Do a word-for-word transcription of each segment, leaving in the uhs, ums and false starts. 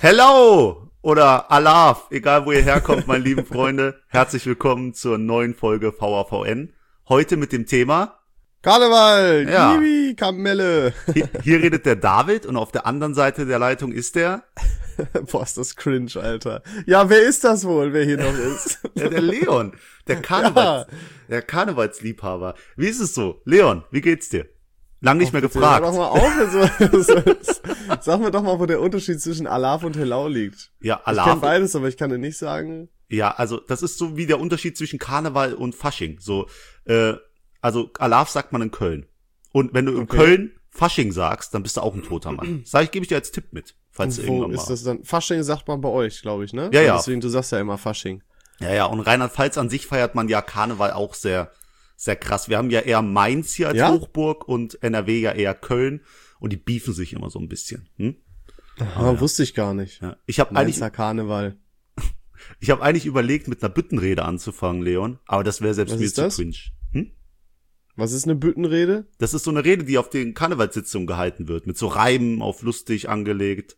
Hello oder Alaf, egal wo ihr herkommt, meine lieben Freunde. Herzlich willkommen zur neuen Folge V A V N. Heute mit dem Thema Karneval, ja. Kiwi, Kamelle. Hier, hier redet der David und auf der anderen Seite der Leitung ist der... Boah, ist das cringe, Alter. Ja, wer ist das wohl, wer hier noch ist? Ja, der Leon, der Karnevals, Ja. der Karnevalsliebhaber. Wie ist es so? Leon, wie geht's dir? Lang nicht mehr Bitte, gefragt. Hör doch mal auf, jetzt. Sag mir doch mal, wo der Unterschied zwischen Alaf und Helau liegt. Ja, Ich Alaf. kenn beides, aber ich kann dir nicht sagen. Ja, also das ist so wie der Unterschied zwischen Karneval und Fasching. So, äh, also Alaf sagt man in Köln. Und wenn du in Okay. Köln Fasching sagst, dann bist du auch ein toter Mann. Sag ich, gebe ich dir als Tipp mit, falls du Und wo irgendwann ist mal. das dann? Fasching sagt man bei euch, glaube ich, ne? Ja, ja. Deswegen, du sagst ja immer Fasching. Ja, ja, und Rheinland-Pfalz an sich feiert man ja Karneval auch sehr, sehr krass. Wir haben ja eher Mainz hier als Ja? Hochburg und N R W ja eher Köln und die beefen sich immer so ein bisschen. Hm? Ah, wusste ich gar nicht. Ja. Ich habe eigentlich, Mainzer Karneval. ich habe eigentlich überlegt, mit einer Büttenrede anzufangen, Leon, aber das wäre selbst Was mir ist zu das? cringe. Hm? Was ist eine Büttenrede? Das ist so eine Rede, die auf den Karnevalssitzungen gehalten wird, mit so Reimen auf lustig angelegt.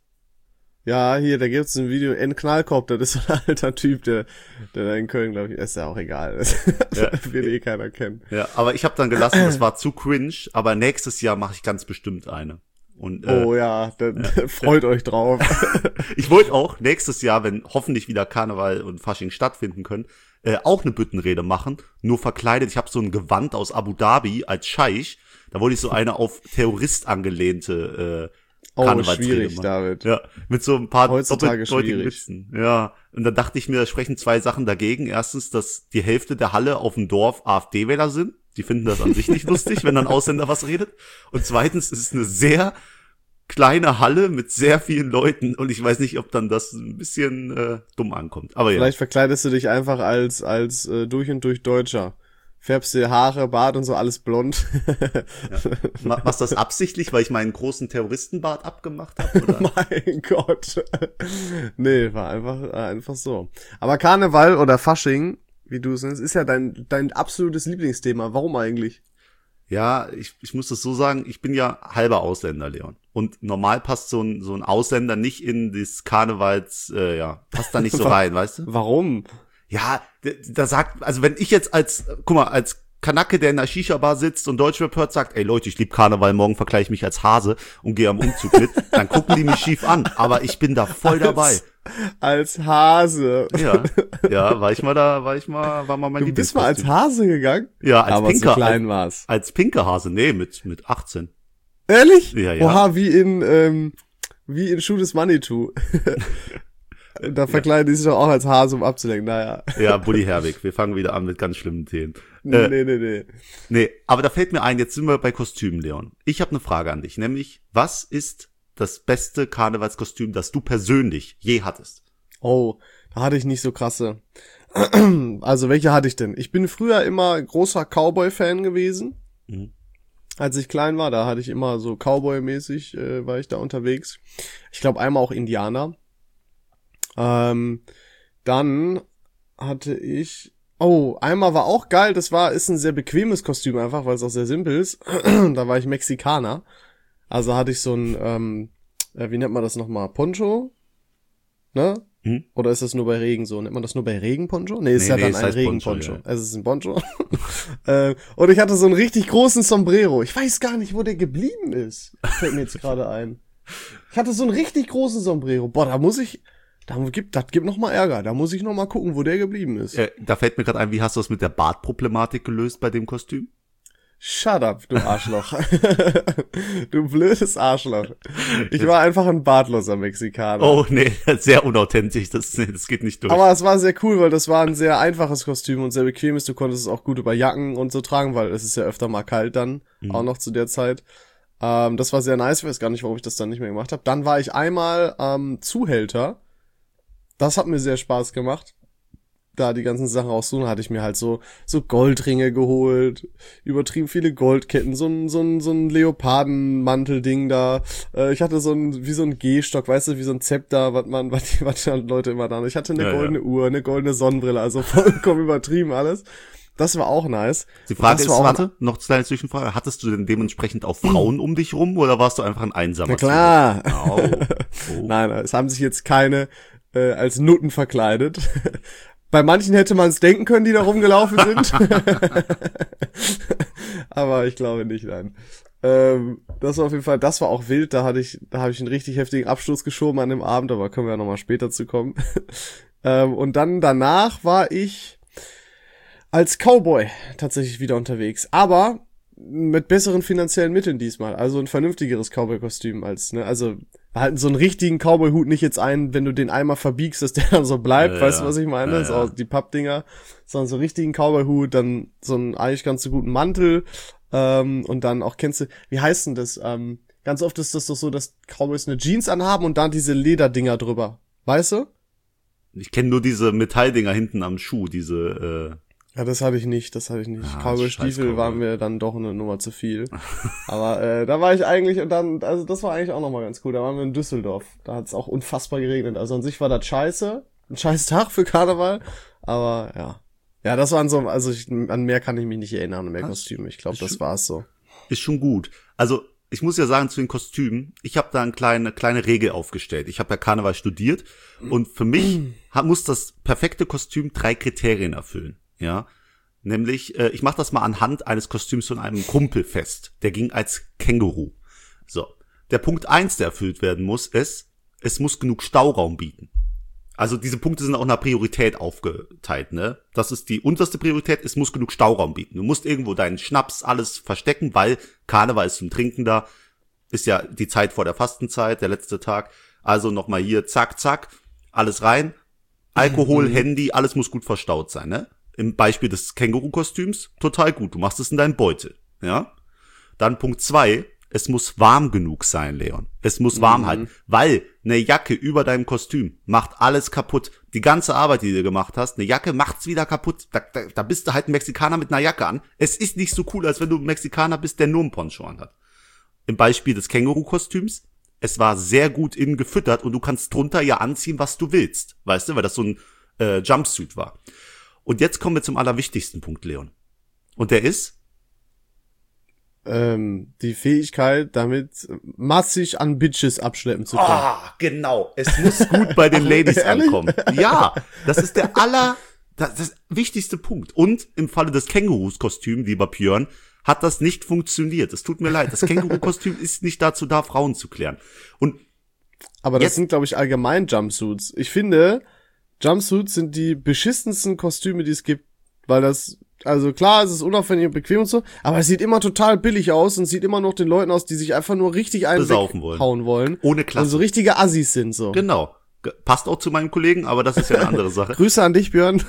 Ja, hier, da gibt's ein Video, N. Knallkorb, das ist so ein alter Typ, der, der da in Köln, glaube ich, ist ja auch egal. Das Ja. will eh keiner kennen. Ja, aber ich habe dann gelassen, das war zu cringe, aber nächstes Jahr mache ich ganz bestimmt eine. Und äh, Oh ja, dann freut euch drauf. ich wollte auch nächstes Jahr, wenn hoffentlich wieder Karneval und Fasching stattfinden können, äh, auch eine Büttenrede machen, nur verkleidet. Ich habe so ein Gewand aus Abu Dhabi als Scheich, da wollte ich so eine auf Terrorist angelehnte äh, Oh, Karnevalsrede schwierig, machen. David. Ja, mit so ein paar Heutzutage doppeldeutigen schwierig. Witzen. Ja, und dann dachte ich mir, da sprechen zwei Sachen dagegen. Erstens, dass die Hälfte der Halle auf dem Dorf AfD-Wähler sind. Die finden das an sich nicht lustig, wenn dann ein Ausländer was redet. Und zweitens, es ist eine sehr kleine Halle mit sehr vielen Leuten und ich weiß nicht, ob dann das ein bisschen äh, dumm ankommt. Aber ja. Vielleicht verkleidest du dich einfach als, als äh, durch und durch Deutscher. Färbst dir Haare, Bart und so, alles blond. Ma- Machst du das absichtlich, weil ich meinen großen Terroristenbart abgemacht habe? Mein Gott. Nee, war einfach, äh, einfach so. Aber Karneval oder Fasching, wie du es nennst, ist ja dein, dein absolutes Lieblingsthema. Warum eigentlich? Ja, ich, ich muss das so sagen, ich bin ja halber Ausländer, Leon. Und normal passt so ein, so ein Ausländer nicht in das Karnevals, äh, ja, passt da nicht so rein, weißt du? Warum? Ja, da, da sagt, also wenn ich jetzt als, guck mal, als Kanake, der in einer Shisha-Bar sitzt und Deutschrap hört, sagt, ey Leute, ich lieb Karneval, morgen verkleide ich mich als Hase und gehe am Umzug mit, dann gucken die mich schief an. Aber ich bin da voll dabei. Als Hase. Ja, ja, war ich mal da, war ich mal, war mal mein Du bist mal als Lieblingskostüm. Hase gegangen? Ja, als Aber Pinker. so klein als, war's. als pinker Hase, nee, mit, mit achtzehn. Ehrlich? Ja, ja. Oha, wie in, ähm, wie in Schuh des Manitou. Da verkleiden die sich doch auch als Hase, um abzulenken. Naja. Ja, Bully Herwig, wir fangen wieder an mit ganz schlimmen Themen. Nee, Äh, nee, nee, nee. Nee, aber da fällt mir ein, jetzt sind wir bei Kostümen, Leon. Ich habe eine Frage an dich, nämlich, was ist das beste Karnevalskostüm, das du persönlich je hattest? Oh, da hatte ich nicht so krasse. Also, welche hatte ich denn? Ich bin früher immer großer Cowboy-Fan gewesen. Mhm. Als ich klein war, da hatte ich immer so Cowboy-mäßig, äh, war ich da unterwegs. Ich glaube einmal auch Indianer. Ähm, dann hatte ich, oh, einmal war auch geil, das war, ist ein sehr bequemes Kostüm einfach, weil es auch sehr simpel ist. Da war ich Mexikaner. Also hatte ich so ein, ähm, äh, wie nennt man das nochmal? Poncho? Ne? Hm? Oder ist das nur bei Regen so? Nennt man das nur bei Regen Poncho? Nee, ist Nee, ja nee, dann es ein heißt Regen-Poncho. Poncho, ja. Es ist ein Poncho. äh, und ich hatte so einen richtig großen Sombrero. Ich weiß gar nicht, wo der geblieben ist. Fällt mir jetzt gerade ein. Ich hatte so einen richtig großen Sombrero. Boah, da muss ich, da gibt, das gibt noch mal Ärger. Da muss ich noch mal gucken, wo der geblieben ist. Äh, da fällt mir gerade ein, wie hast du das mit der Bartproblematik gelöst bei dem Kostüm? Shut up, du Arschloch. Du blödes Arschloch. Ich war einfach ein bartloser Mexikaner. Oh, nee, sehr unauthentisch, das, nee, das geht nicht durch. Aber es war sehr cool, weil das war ein sehr einfaches Kostüm und sehr bequemes. Du konntest es auch gut über Jacken und so tragen, weil es ist ja öfter mal kalt dann, Mhm. auch noch zu der Zeit. Ähm, das war sehr nice, ich weiß gar nicht, warum ich das dann nicht mehr gemacht habe. Dann war ich einmal ähm, Zuhälter. Das hat mir sehr Spaß gemacht. Da die ganzen Sachen raussuchen, hatte ich mir halt so so Goldringe geholt, übertrieben viele Goldketten, so ein so ein so ein Leopardenmantelding da. Äh, ich hatte so ein wie so ein Gehstock, weißt du, wie so ein Zepter, was man was die, was die Leute immer da. Ich hatte eine Ja, goldene ja. Uhr, eine goldene Sonnenbrille, also vollkommen übertrieben alles. Das war auch nice. Die Frage das ist, war auch warte, noch eine kleine Zwischenfrage. Hattest du denn dementsprechend auch Frauen um dich rum oder warst du einfach ein einsamer? Na klar. Oh. Oh. Nein, es haben sich jetzt keine äh, als Nutten verkleidet. Bei manchen hätte man es denken können, die da rumgelaufen sind. Aber ich glaube nicht, nein. Ähm, das war auf jeden Fall, das war auch wild. Da hatte ich, da habe ich einen richtig heftigen Abstoß geschoben an dem Abend, aber können wir ja nochmal später zu kommen. ähm, und dann danach war ich als Cowboy tatsächlich wieder unterwegs. Aber mit besseren finanziellen Mitteln diesmal. Also ein vernünftigeres Cowboy-Kostüm als, ne, also halt so einen richtigen Cowboy-Hut, nicht jetzt einen, wenn du den einmal verbiegst, dass der dann so bleibt, ja, weißt ja. du, was ich meine? Ja, so ja. die Pappdinger, sondern so einen richtigen Cowboy-Hut, dann so einen eigentlich ganz so guten Mantel, ähm, und dann auch, kennst du, wie heißt denn das? Ähm, ganz oft ist das doch so, dass Cowboys eine Jeans anhaben und dann diese Lederdinger drüber. Weißt du? Ich kenne nur diese Metalldinger hinten am Schuh, diese, äh, Ja, das hatte ich nicht, das hatte ich nicht. Ja, Cowboy-Stiefel scheiß waren mir dann doch eine Nummer zu viel. Aber äh, da war ich eigentlich, und dann, also das war eigentlich auch nochmal ganz cool. Da waren wir in Düsseldorf. Da hat es auch unfassbar geregnet. Also an sich war das scheiße. Ein scheiß Tag für Karneval. Aber ja. Ja, das waren so, also ich, an mehr kann ich mich nicht erinnern, an mehr Kostüme. Ich glaube, das war's so. ist schon gut. Also, ich muss ja sagen, zu den Kostümen, ich habe da eine kleine, kleine Regel aufgestellt. Ich habe ja Karneval studiert und für mich hat, muss das perfekte Kostüm drei Kriterien erfüllen. Ja, nämlich, äh, ich mache das mal anhand eines Kostüms von einem Kumpel fest. Der ging als Känguru. So, der Punkt eins, der erfüllt werden muss, ist, es muss genug Stauraum bieten. Also diese Punkte sind auch nach Priorität aufgeteilt, ne? Das ist die unterste Priorität, es muss genug Stauraum bieten. Du musst irgendwo deinen Schnaps, alles verstecken, weil Karneval ist zum Trinken da. Ist ja die Zeit vor der Fastenzeit, der letzte Tag. Also nochmal hier, zack, zack, alles rein. Alkohol, mhm. Handy, alles muss gut verstaut sein, ne? Im Beispiel des Känguru-Kostüms, total gut. Du machst es in deinen Beutel, ja? Dann Punkt zwei, es muss warm genug sein, Leon. Es muss warm mhm. halten, weil eine Jacke über deinem Kostüm macht alles kaputt. Die ganze Arbeit, die du gemacht hast, eine Jacke macht's wieder kaputt. Da, da, da bist du halt ein Mexikaner mit einer Jacke an. Es ist nicht so cool, als wenn du ein Mexikaner bist, der nur einen Poncho anhat. Im Beispiel des Känguru-Kostüms, es war sehr gut innen gefüttert und du kannst drunter ja anziehen, was du willst. Weißt du, weil das so ein äh, Jumpsuit war. Und jetzt kommen wir zum allerwichtigsten Punkt, Leon. Und der ist? Ähm, die Fähigkeit, damit massig an Bitches abschleppen zu können. Ah, genau. Es muss gut bei den Ladies ankommen. Ja, das ist der aller, das, das wichtigste Punkt. Und im Falle des Kängurus-Kostüms, lieber Björn, hat das nicht funktioniert. Es tut mir leid. Das Känguru-Kostüm ist nicht dazu da, Frauen zu klären. Und aber das jetzt, sind, glaube ich, allgemein Jumpsuits. Ich finde, Jumpsuits sind die beschissensten Kostüme, die es gibt, weil das, also klar, es ist unauffällig und bequem und so, aber es sieht immer total billig aus und sieht immer noch den Leuten aus, die sich einfach nur richtig einen weghauen wollen. Ohne Klasse. Und so richtige Assis sind so. Genau. Passt auch zu meinem Kollegen, aber das ist ja eine andere Sache. Grüße an dich, Björn.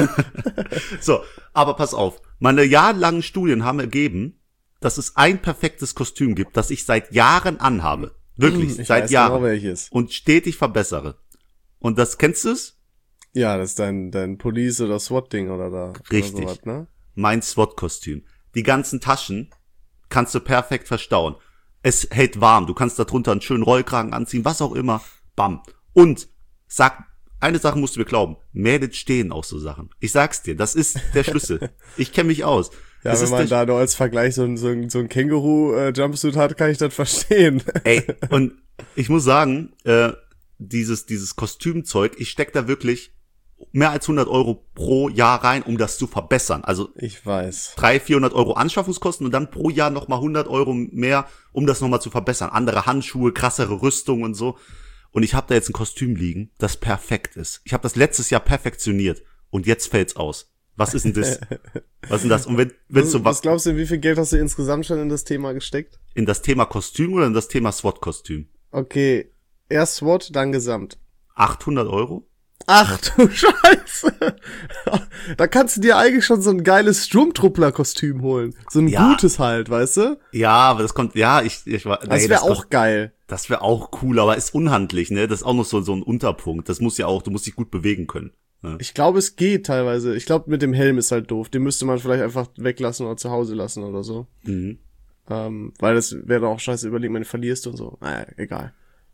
So, aber pass auf. Meine jahrelangen Studien haben ergeben, dass es ein perfektes Kostüm gibt, das ich seit Jahren anhabe. Wirklich, ich seit weiß Jahren. Genau, welches. Und stetig verbessere. Und das, kennst du es? Ja, das ist dein, dein Police- oder SWAT-Ding oder da. Richtig. Oder sowas, ne? Mein SWAT-Kostüm. Die ganzen Taschen kannst du perfekt verstauen. Es hält warm. Du kannst darunter einen schönen Rollkragen anziehen, was auch immer. Bam. Und sag, eine Sache musst du mir glauben. Mädels stehen auf so Sachen. Ich sag's dir, das ist der Schlüssel. Ich kenne mich aus. Ja, das wenn ist man der da nur als Vergleich so ein, so ein, so ein Känguru-Jumpsuit hat, kann ich das verstehen. Ey, und ich muss sagen, äh, dieses, dieses Kostümzeug, ich steck da wirklich mehr als hundert Euro pro Jahr rein, um das zu verbessern. Also ich weiß. dreihundert, vierhundert Euro Anschaffungskosten und dann pro Jahr nochmal hundert Euro mehr, um das nochmal zu verbessern. Andere Handschuhe, krassere Rüstung und so. Und ich habe da jetzt ein Kostüm liegen, das perfekt ist. Ich habe das letztes Jahr perfektioniert und jetzt fällt's aus. Was ist denn das? Was ist denn das? Und wenn, wenn was, so was glaubst du, wie viel Geld hast du insgesamt schon in das Thema gesteckt? In das Thema Kostüm oder in das Thema SWAT-Kostüm? Okay, erst SWAT, dann Gesamt. achthundert Euro? Ach du Scheiße. Da kannst du dir eigentlich schon so ein geiles Sturmtruppler-Kostüm holen. So ein Ja. gutes halt, weißt du? Ja, aber das kommt, ja, ich, ich war, Das nee, wäre das auch kost- geil. Das wäre auch cool, aber ist unhandlich, ne? Das ist auch noch so, so ein Unterpunkt. Das muss ja auch, du musst dich gut bewegen können. Ne? Ich glaube, es geht teilweise. Ich glaube, mit dem Helm ist halt doof. Den müsste man vielleicht einfach weglassen oder zu Hause lassen oder so. Mhm. Ähm, weil das wäre doch auch scheiße, überlegt, man verlierst und so. Naja, egal.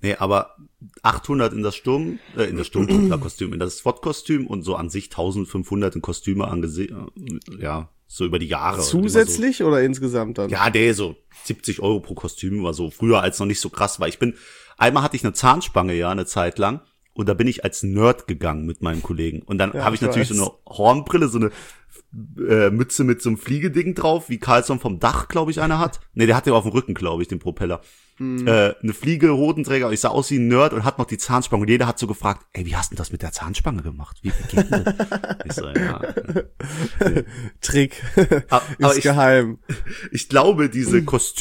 Nee, aber achthundert in das Sturm, äh, in das Sturmtruppler-Kostüm, in das SWAT-Kostüm und so an sich eintausendfünfhundert in Kostüme angesehen, ja, so über die Jahre. Zusätzlich so. Oder insgesamt dann? Ja, der so siebzig Euro pro Kostüm war so früher, als noch nicht so krass war. Ich bin, einmal hatte ich eine Zahnspange, ja, eine Zeit lang. Und da bin ich als Nerd gegangen mit meinem Kollegen. Und dann ja, habe ich, ich natürlich weiß. so eine Hornbrille, so eine äh, Mütze mit so einem Fliegeding drauf, wie Carlson vom Dach, glaube ich, einer hat. Nee, der hat den auf dem Rücken, glaube ich, den Propeller. Mhm. Äh, eine Fliege, Hodenträger. Ich sah aus wie ein Nerd und hat noch die Zahnspange. Und jeder hat so gefragt, ey, wie hast du das mit der Zahnspange gemacht? Wie, wie geht denn das? Ich so, ja. Trick. Aber, ist aber ich, geheim. Ich glaube, diese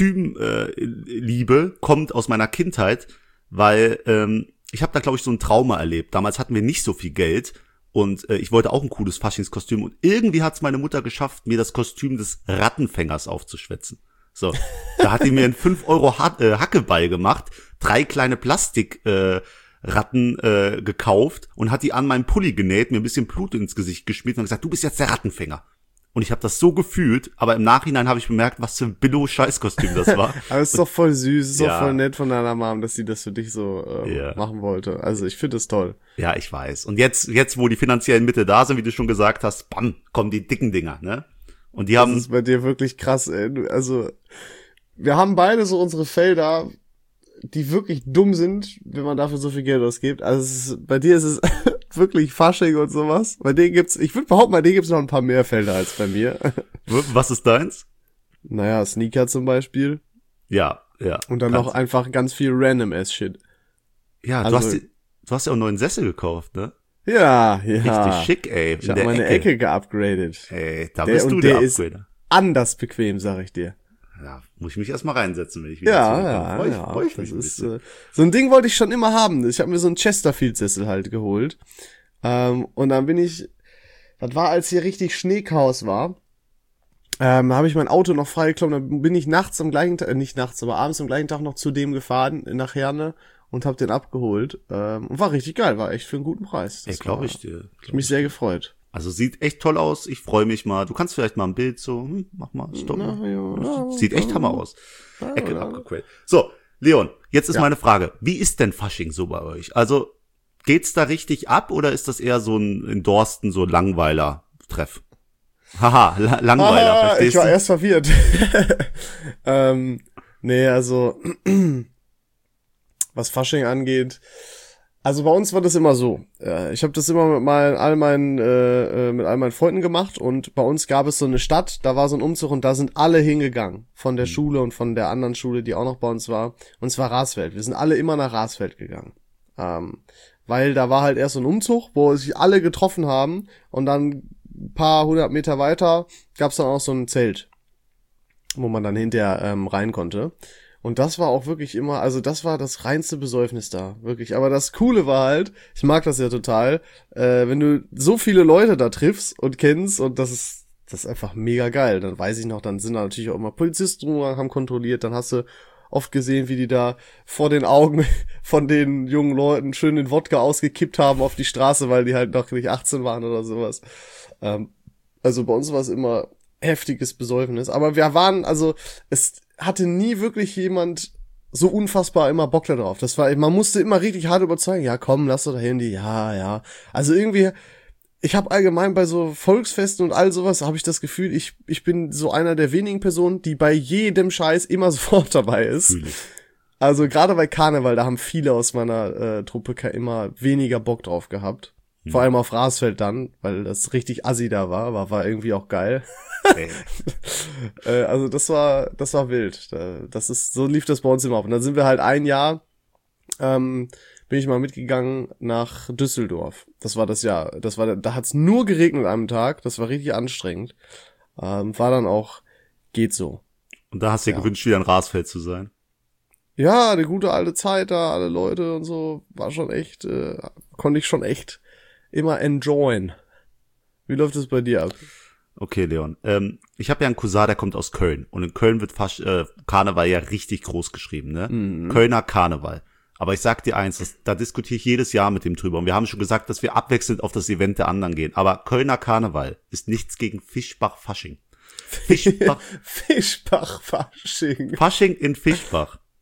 Kostümliebe äh, kommt aus meiner Kindheit, weil ähm, ich habe da, glaube ich, so ein Trauma erlebt. Damals hatten wir nicht so viel Geld und äh, ich wollte auch ein cooles Faschingskostüm. Und irgendwie hat's meine Mutter geschafft, mir das Kostüm des Rattenfängers aufzuschwätzen. So, da hat die mir einen fünf Euro ha- äh, Hackeball gemacht, drei kleine Plastikratten äh, Ratten, äh, gekauft und hat die an meinen Pulli genäht, mir ein bisschen Blut ins Gesicht geschmiert und gesagt, du bist jetzt der Rattenfänger. Und ich habe das so gefühlt, aber im Nachhinein habe ich bemerkt, was für ein Billo-Scheißkostüm das war. Aber es ist doch voll süß, es ist ja. doch voll nett von deiner Mom, dass sie das für dich so ähm, ja. machen wollte. Also ich finde das toll. Ja, ich weiß. Und jetzt, jetzt, wo die finanziellen Mittel da sind, wie du schon gesagt hast, bam, kommen die dicken Dinger, ne? Und die das haben. Das ist bei dir wirklich krass, ey. Also, wir haben beide so unsere Felder, die wirklich dumm sind, wenn man dafür so viel Geld ausgibt. Also es ist, bei dir ist es wirklich Fasching und sowas. Bei dir gibt's, ich würde behaupten, bei dir gibt's noch ein paar mehr Felder als bei mir. Was ist deins? Naja, Sneaker zum Beispiel. Ja, ja. Und dann noch einfach ganz viel Random-Ass-Shit. Ja, du, also, hast die, du hast ja auch einen neuen Sessel gekauft, ne? Ja, ja. Richtig schick, ey. Ich habe meine Ecke, Ecke geupgradet. Ey, da bist der, du der, der Upgrader. Ist anders bequem, sag ich dir. Ja, muss ich mich erstmal reinsetzen, wenn ich wieder ja, ja, freu ich, ja, freu ich das ist äh, so ein Ding wollte ich schon immer haben. Ich habe mir so einen Chesterfield-Sessel halt geholt. Ähm, und dann bin ich, das war, als hier richtig Schneechaos war, ähm, habe ich mein Auto noch freigekloppt. Dann bin ich nachts am gleichen Tag, äh, nicht nachts, aber abends am gleichen Tag noch zu dem gefahren, nach Herne, und hab den abgeholt. Ähm, und war richtig geil, war echt für einen guten Preis. Das Ey, glaube ich dir. Ich mich sehr gefreut. Also sieht echt toll aus. Ich freue mich mal. Du kannst vielleicht mal ein Bild so, hm, mach mal, stopp. Na, ja, sieht echt Hammer aus. Ja, Ecke ja. abgequält. So, Leon, jetzt ist ja. meine Frage. Wie ist denn Fasching so bei euch? Also, geht's da richtig ab oder ist das eher so ein in Dorsten so Langweiler-Treff? Haha, La- Langweiler, ah, verstehst ich war du? erst verwirrt. ähm, nee, also, was Fasching angeht, also bei uns war das immer so. Ich habe das immer mit meinen, all meinen, äh, mit all meinen Freunden gemacht und bei uns gab es so eine Stadt, da war so ein Umzug und da sind alle hingegangen. Von der mhm. Schule und von der anderen Schule, die auch noch bei uns war. Und zwar Rasfeld. Wir sind alle immer nach Rasfeld gegangen. Ähm, weil da war halt erst so ein Umzug, wo sich alle getroffen haben und dann ein paar hundert Meter weiter gab's dann auch so ein Zelt, wo man dann hinterher ähm, rein konnte. Und das war auch wirklich immer, also das war das reinste Besäufnis da, wirklich. Aber das Coole war halt, ich mag das ja total, äh, wenn du so viele Leute da triffst und kennst und das ist, das ist einfach mega geil. Dann weiß ich noch, dann sind da natürlich auch immer Polizisten rum, haben kontrolliert, dann hast du oft gesehen, wie die da vor den Augen von den jungen Leuten schön den Wodka ausgekippt haben auf die Straße, weil die halt noch nicht achtzehn waren oder sowas. Ähm, also bei uns war es immer heftiges Besäufnis. Aber wir waren, also es hatte nie wirklich jemand so unfassbar immer Bock da drauf. Das war, man musste immer richtig hart überzeugen. Ja, komm, lass doch da Handy. Ja, ja. Also irgendwie, ich habe allgemein bei so Volksfesten und all sowas, habe ich das Gefühl, ich ich bin so einer der wenigen Personen, die bei jedem Scheiß immer sofort dabei ist. Natürlich. Also gerade bei Karneval, da haben viele aus meiner äh, Truppe immer weniger Bock drauf gehabt. Hm. Vor allem auf Rasfeld dann, weil das richtig assi da war, aber war irgendwie auch geil. Okay. äh, also das war das war wild. Das ist so lief das bei uns immer ab. Und dann sind wir halt ein Jahr ähm, bin ich mal mitgegangen nach Düsseldorf. Das war das Jahr. Das war da hat's nur geregnet an einem Tag. Das war richtig anstrengend. Ähm, war dann auch geht so. Und da hast du dir ja gewünscht, wieder in Rasfeld zu sein. Ja, eine gute alte Zeit da, alle Leute und so, war schon echt, äh, konnte ich schon echt immer enjoyen. Wie läuft es bei dir ab? Okay, Leon. Ähm, ich habe ja einen Cousin, der kommt aus Köln. Und in Köln wird fast äh, Karneval ja richtig groß geschrieben, ne? Mhm. Kölner Karneval. Aber ich sag dir eins, das, da diskutiere ich jedes Jahr mit dem drüber. Und wir haben schon gesagt, dass wir abwechselnd auf das Event der anderen gehen. Aber Kölner Karneval ist nichts gegen Fischbach-Fasching. Fischbach. Fischbach-Fasching. Fasching in Fischbach.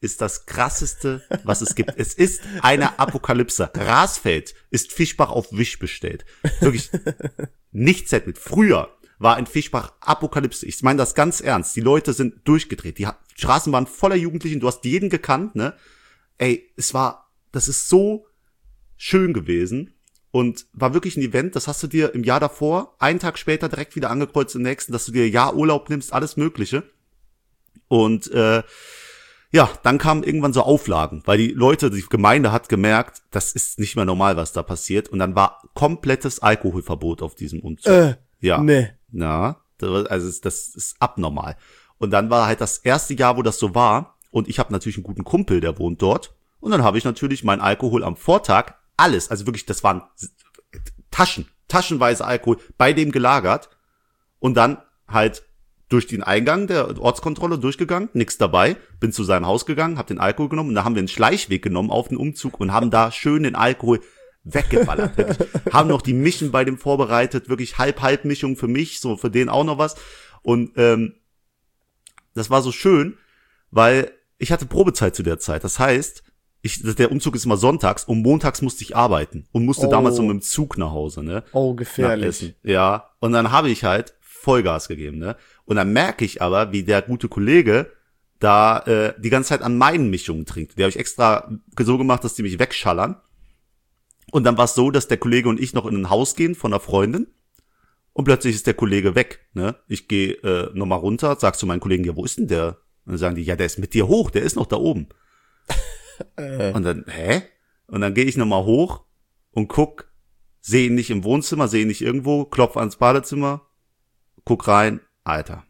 ist das krasseste, was es gibt. Es ist eine Apokalypse. Rasfeld ist Fischbach auf Wish bestellt. Wirklich nichts mit. Früher war in Fischbach Apokalypse. Ich meine das ganz ernst. Die Leute sind durchgedreht. Die Straßen waren voller Jugendlichen. Du hast jeden gekannt, ne? Ey, es war, das ist so schön gewesen und war wirklich ein Event. Das hast du dir im Jahr davor, einen Tag später direkt wieder angekreuzt im nächsten, dass du dir Jahr Urlaub nimmst, alles Mögliche. Und äh, ja, dann kamen irgendwann so Auflagen, weil die Leute, die Gemeinde hat gemerkt, das ist nicht mehr normal, was da passiert. Und dann war komplettes Alkoholverbot auf diesem Umzug. Äh, ja. Nee. Na, das, also das ist abnormal. Und dann war halt das erste Jahr, wo das so war. Und ich habe natürlich einen guten Kumpel, der wohnt dort. Und dann habe ich natürlich meinen Alkohol am Vortag, alles, also wirklich, das waren Taschen, taschenweise Alkohol, bei dem gelagert. Und dann halt durch den Eingang der Ortskontrolle durchgegangen, nix dabei, bin zu seinem Haus gegangen, hab den Alkohol genommen und da haben wir einen Schleichweg genommen auf den Umzug und haben da schön den Alkohol weggeballert. Wirklich. Haben noch die Mischen bei dem vorbereitet, wirklich Halb-Halb-Mischung für mich, so für den auch noch was. Und ähm, das war so schön, weil ich hatte Probezeit zu der Zeit. Das heißt, ich, der Umzug ist immer sonntags und montags musste ich arbeiten und musste Oh. damals so mit dem Zug nach Hause, ne? Oh, Nach gefährlich. Essen. Ja, und dann habe ich halt Vollgas gegeben, ne? Und dann merke ich aber, wie der gute Kollege da äh, die ganze Zeit an meinen Mischungen trinkt. Die habe ich extra so gemacht, dass die mich wegschallern. Und dann war es so, dass der Kollege und ich noch in ein Haus gehen von einer Freundin und plötzlich ist der Kollege weg, ne? Ich gehe äh, nochmal runter, sag zu meinen Kollegen, ja, wo ist denn der? Und dann sagen die, ja, der ist mit dir hoch, der ist noch da oben. Äh. Und dann, hä? Und dann gehe ich nochmal hoch und guck, sehe ihn nicht im Wohnzimmer, sehe ihn nicht irgendwo, klopf ans Badezimmer, guck rein, Alter.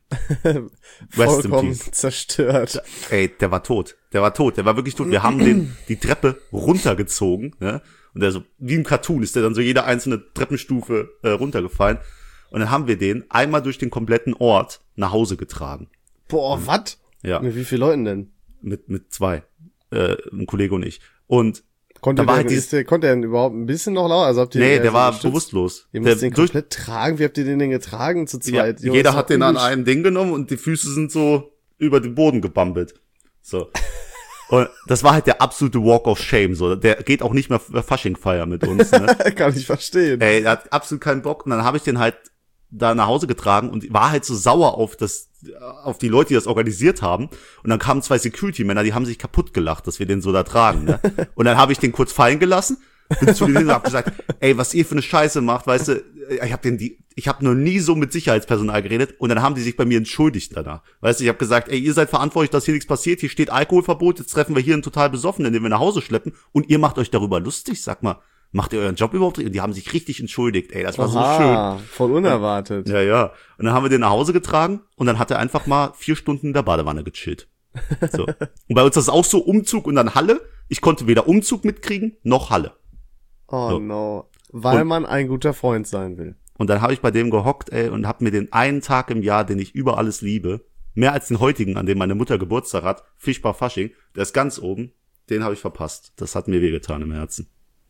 Rest in Vollkommen peace. zerstört. Ey, der war tot. Der war tot. Der war wirklich tot. Wir haben den die Treppe runtergezogen, ne? Und der so, wie im Cartoon ist der dann so jede einzelne Treppenstufe äh, runtergefallen. Und dann haben wir den einmal durch den kompletten Ort nach Hause getragen. Boah, was? Ja, Mit wie vielen Leuten denn? mit mit zwei. Äh, ein Kollege und ich. Und Konnte Da war der, halt dieses- ist der, konnte der denn überhaupt ein bisschen noch laut? Also habt ihr nee, den der so war gestützt? bewusstlos. Ihr Der müsst den durch, komplett tragen. Wie habt ihr den denn getragen zu ja, zweit? Junge, jeder ist hat doch den an übel. einem Ding genommen und die Füße sind so über den Boden gebambelt. So. Und das war halt der absolute Walk of Shame. So, der geht auch nicht mehr Fasching feiern mit uns. Ne? Kann ich verstehen. Ey, der hat absolut keinen Bock. Und dann habe ich den halt da nach Hause getragen und war halt so sauer auf das, auf die Leute, die das organisiert haben. Und dann kamen zwei Security-Männer, die haben sich kaputt gelacht, dass wir den so da tragen. Ne? Und dann habe ich den kurz fallen gelassen, bin zu denen hin und hab gesagt, ey, was ihr für eine Scheiße macht, weißt du, ich habe den die, ich habe noch nie so mit Sicherheitspersonal geredet. Und dann haben die sich bei mir entschuldigt danach. Weißt du, ich habe gesagt, ey, ihr seid verantwortlich, dass hier nichts passiert. Hier steht Alkoholverbot. Jetzt treffen wir hier einen total besoffenen, den wir nach Hause schleppen. Und ihr macht euch darüber lustig. Sag mal, macht ihr euren Job überhaupt? Und die haben sich richtig entschuldigt. Ey, das war so schön. Aha, voll unerwartet. Ja, ja. Und dann haben wir den nach Hause getragen und dann hat er einfach mal vier Stunden in der Badewanne gechillt. So. Und bei uns ist das auch so Umzug und dann Halle. Ich konnte weder Umzug mitkriegen, noch Halle. Oh So. no. Weil Und- man ein guter Freund sein will. Und dann habe ich bei dem gehockt, ey, und hab mir den einen Tag im Jahr, den ich über alles liebe, mehr als den heutigen, an dem meine Mutter Geburtstag hat, Fischbar Fasching, der ist ganz oben, den habe ich verpasst. Das hat mir wehgetan im Herzen.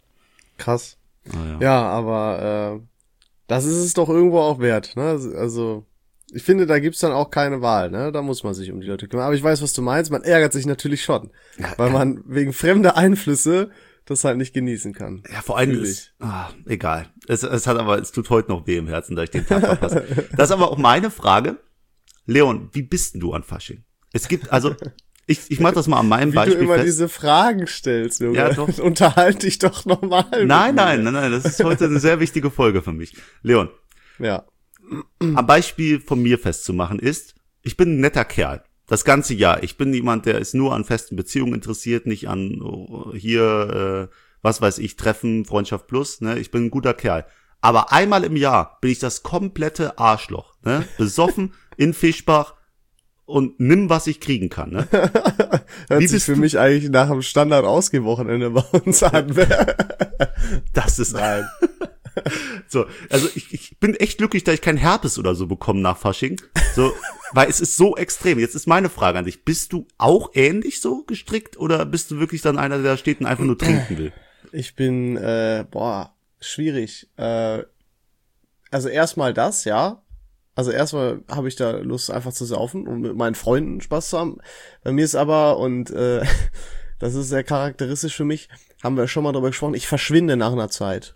Krass. Ah, ja. Ja, aber äh, das ist es doch irgendwo auch wert, ne? Also, ich finde, da gibt's dann auch keine Wahl, ne? Da muss man sich um die Leute kümmern. Aber ich weiß, was du meinst. Man ärgert sich natürlich schon, weil man wegen fremder Einflüsse das halt nicht genießen kann. Ja, vor allem Fühl ist, ah, egal. Es, es hat aber, es tut heute noch weh im Herzen, da ich den Tag verpasse. Das ist aber auch meine Frage. Leon, wie bist denn du an Fasching? Es gibt, also, ich, ich mach das mal an meinem Wie Beispiel du immer fest. diese Fragen stellst, Junge. Ja, doch. Unterhalt dich doch normal. mit Nein, mir. nein, nein, nein, das ist heute eine sehr wichtige Folge für mich. Leon, Ja. am Beispiel von mir festzumachen ist, ich bin ein netter Kerl. Das ganze Jahr. Ich bin jemand, der ist nur an festen Beziehungen interessiert, nicht an oh, hier, äh, was weiß ich, Treffen, Freundschaft plus. Ne? Ich bin ein guter Kerl. Aber einmal im Jahr bin ich das komplette Arschloch. Ne? Besoffen in Fischbach und nimm, was ich kriegen kann. Ne? Hört Wie sich bist für du- mich eigentlich nach dem Standard-Ausgeh-Wochenende bei uns an. Das ist Nein. so. Also ich, ich bin echt glücklich, dass ich kein Herpes oder so bekomme nach Fasching. So, weil es ist so extrem. Jetzt ist meine Frage an dich. Bist du auch ähnlich so gestrickt oder bist du wirklich dann einer, der da steht und einfach nur trinken will? Ich bin, äh, boah, schwierig. Äh, also erstmal das, ja. Also erstmal habe ich da Lust, einfach zu saufen und mit meinen Freunden Spaß zu haben. Bei mir ist aber, und äh, das ist sehr charakteristisch für mich, haben wir schon mal drüber gesprochen, ich verschwinde nach einer Zeit.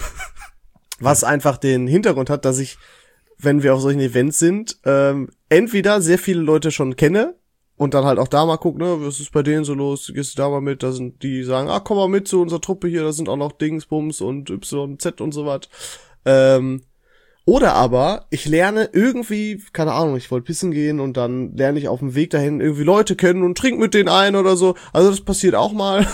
Was einfach den Hintergrund hat, dass ich, wenn wir auf solchen Events sind, ähm, entweder sehr viele Leute schon kenne und dann halt auch da mal gucken, ne, was ist bei denen so los, gehst du da mal mit, da sind die sagen, ah, komm mal mit zu unserer Truppe hier, da sind auch noch Dingsbums und Y, Z und so was. Ähm, oder aber, ich lerne irgendwie, keine Ahnung, ich wollte pissen gehen und dann lerne ich auf dem Weg dahin irgendwie Leute kennen und trink mit denen ein oder so. Also das passiert auch mal.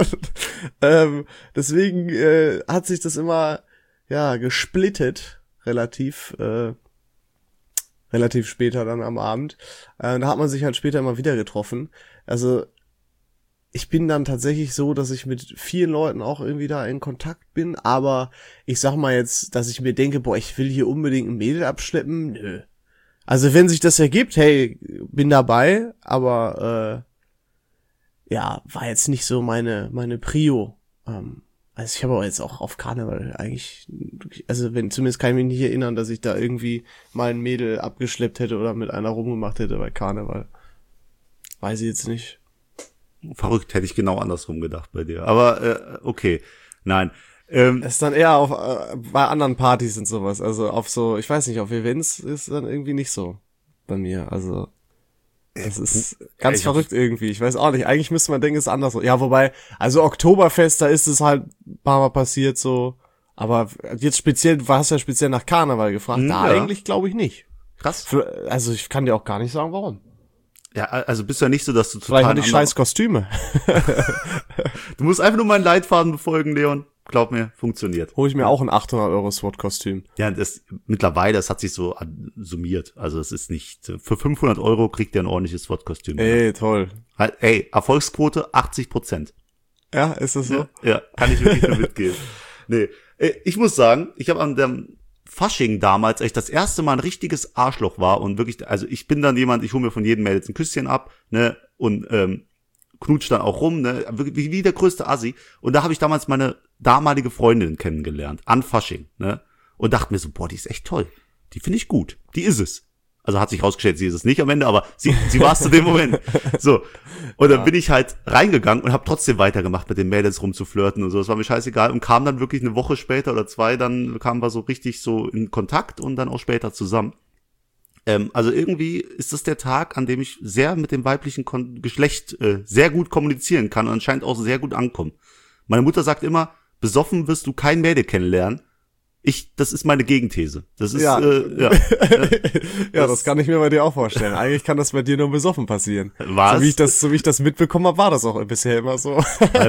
ähm, deswegen äh, hat sich das immer, ja, gesplittet, relativ, äh, relativ später dann am Abend. Äh, da hat man sich halt später immer wieder getroffen. Also ich bin dann tatsächlich so, dass ich mit vielen Leuten auch irgendwie da in Kontakt bin, aber ich sag mal jetzt, dass ich mir denke, boah, ich will hier unbedingt ein Mädel abschleppen, nö. Also wenn sich das ergibt, hey, bin dabei, aber äh, ja, war jetzt nicht so meine meine Prio. Ähm, also ich habe aber jetzt auch auf Karneval eigentlich, also wenn, zumindest kann ich mich nicht erinnern, dass ich da irgendwie mal ein Mädel abgeschleppt hätte oder mit einer rumgemacht hätte bei Karneval. Weiß ich jetzt nicht. Verrückt, hätte ich genau andersrum gedacht bei dir. Aber äh, okay, nein. Ähm, Es ist dann eher auf äh, bei anderen Partys und sowas. Also auf so, ich weiß nicht, auf Events ist dann irgendwie nicht so bei mir. Also es ist ganz ich verrückt irgendwie. Ich weiß auch nicht. Eigentlich müsste man denken, es ist anders. Ja, wobei, also Oktoberfest, da ist es halt ein paar Mal passiert so. Aber jetzt speziell, du hast ja speziell nach Karneval gefragt. Da ja. eigentlich glaube ich nicht. Krass. Also ich kann dir auch gar nicht sagen, warum. Ja, also bist du ja nicht so, dass du total... Vielleicht hatte ich scheiß Kostüme. Du musst einfach nur meinen Leitfaden befolgen, Leon. Glaub mir, funktioniert. Hol ich mir auch ein achthundert Euro SWAT-Kostüm. Ja, das mittlerweile, das hat sich so summiert. Also es ist nicht... Für fünfhundert Euro kriegt ihr ein ordentliches SWAT-Kostüm. Ey, toll. Ey, Erfolgsquote achtzig Prozent. Ja, ist das so? Ja, ja, kann ich wirklich nur mitgeben. Nee, ich muss sagen, ich habe an dem Fasching damals echt das erste Mal ein richtiges Arschloch war und wirklich, also ich bin dann jemand, ich hole mir von jedem Mädels ein Küsschen ab, ne, und ähm, knutsch dann auch rum, ne, wie, wie der größte Assi. Und da habe ich damals meine damalige Freundin kennengelernt, an Fasching, ne, und dachte mir so, boah, die ist echt toll, die finde ich gut, die ist es. Also hat sich rausgestellt, sie ist es nicht am Ende, aber sie, sie war es zu dem Moment. So. Und dann ja. bin ich halt reingegangen und habe trotzdem weitergemacht, mit den Mädels rumzuflirten und so. Das war mir scheißegal und kam dann wirklich eine Woche später oder zwei, dann kamen wir so richtig so in Kontakt und dann auch später zusammen. Ähm, also irgendwie ist das der Tag, an dem ich sehr mit dem weiblichen Kon- Geschlecht äh, sehr gut kommunizieren kann und anscheinend auch sehr gut ankommen. Meine Mutter sagt immer, besoffen wirst du kein Mädel kennenlernen. Ich, das ist meine Gegenthese. Das ist, ja. Äh, ja. ja, das, das kann ich mir bei dir auch vorstellen. Eigentlich kann das bei dir nur besoffen passieren. Was? So wie ich das, so wie ich das mitbekommen habe, war das auch bisher immer so.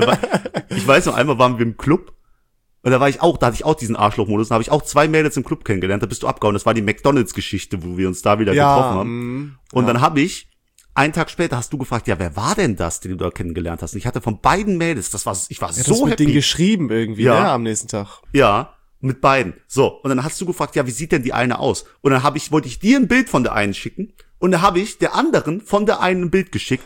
Ich weiß noch, einmal waren wir im Club und da war ich auch, da hatte ich auch diesen Arschlochmodus, da habe ich auch zwei Mädels im Club kennengelernt, da bist du abgehauen. Das war die McDonalds-Geschichte, wo wir uns da wieder ja, getroffen haben. Mh, und ja. dann habe ich, einen Tag später hast du gefragt, ja, wer war denn das, den du da kennengelernt hast? Und ich hatte von beiden Mädels, das war, ich war ja, so das mit happy. denen geschrieben irgendwie, ja, ne, am nächsten Tag. Ja. Mit beiden. So, und dann hast du gefragt, ja, wie sieht denn die eine aus? Und dann habe ich, wollte ich dir ein Bild von der einen schicken und dann habe ich der anderen von der einen ein Bild geschickt.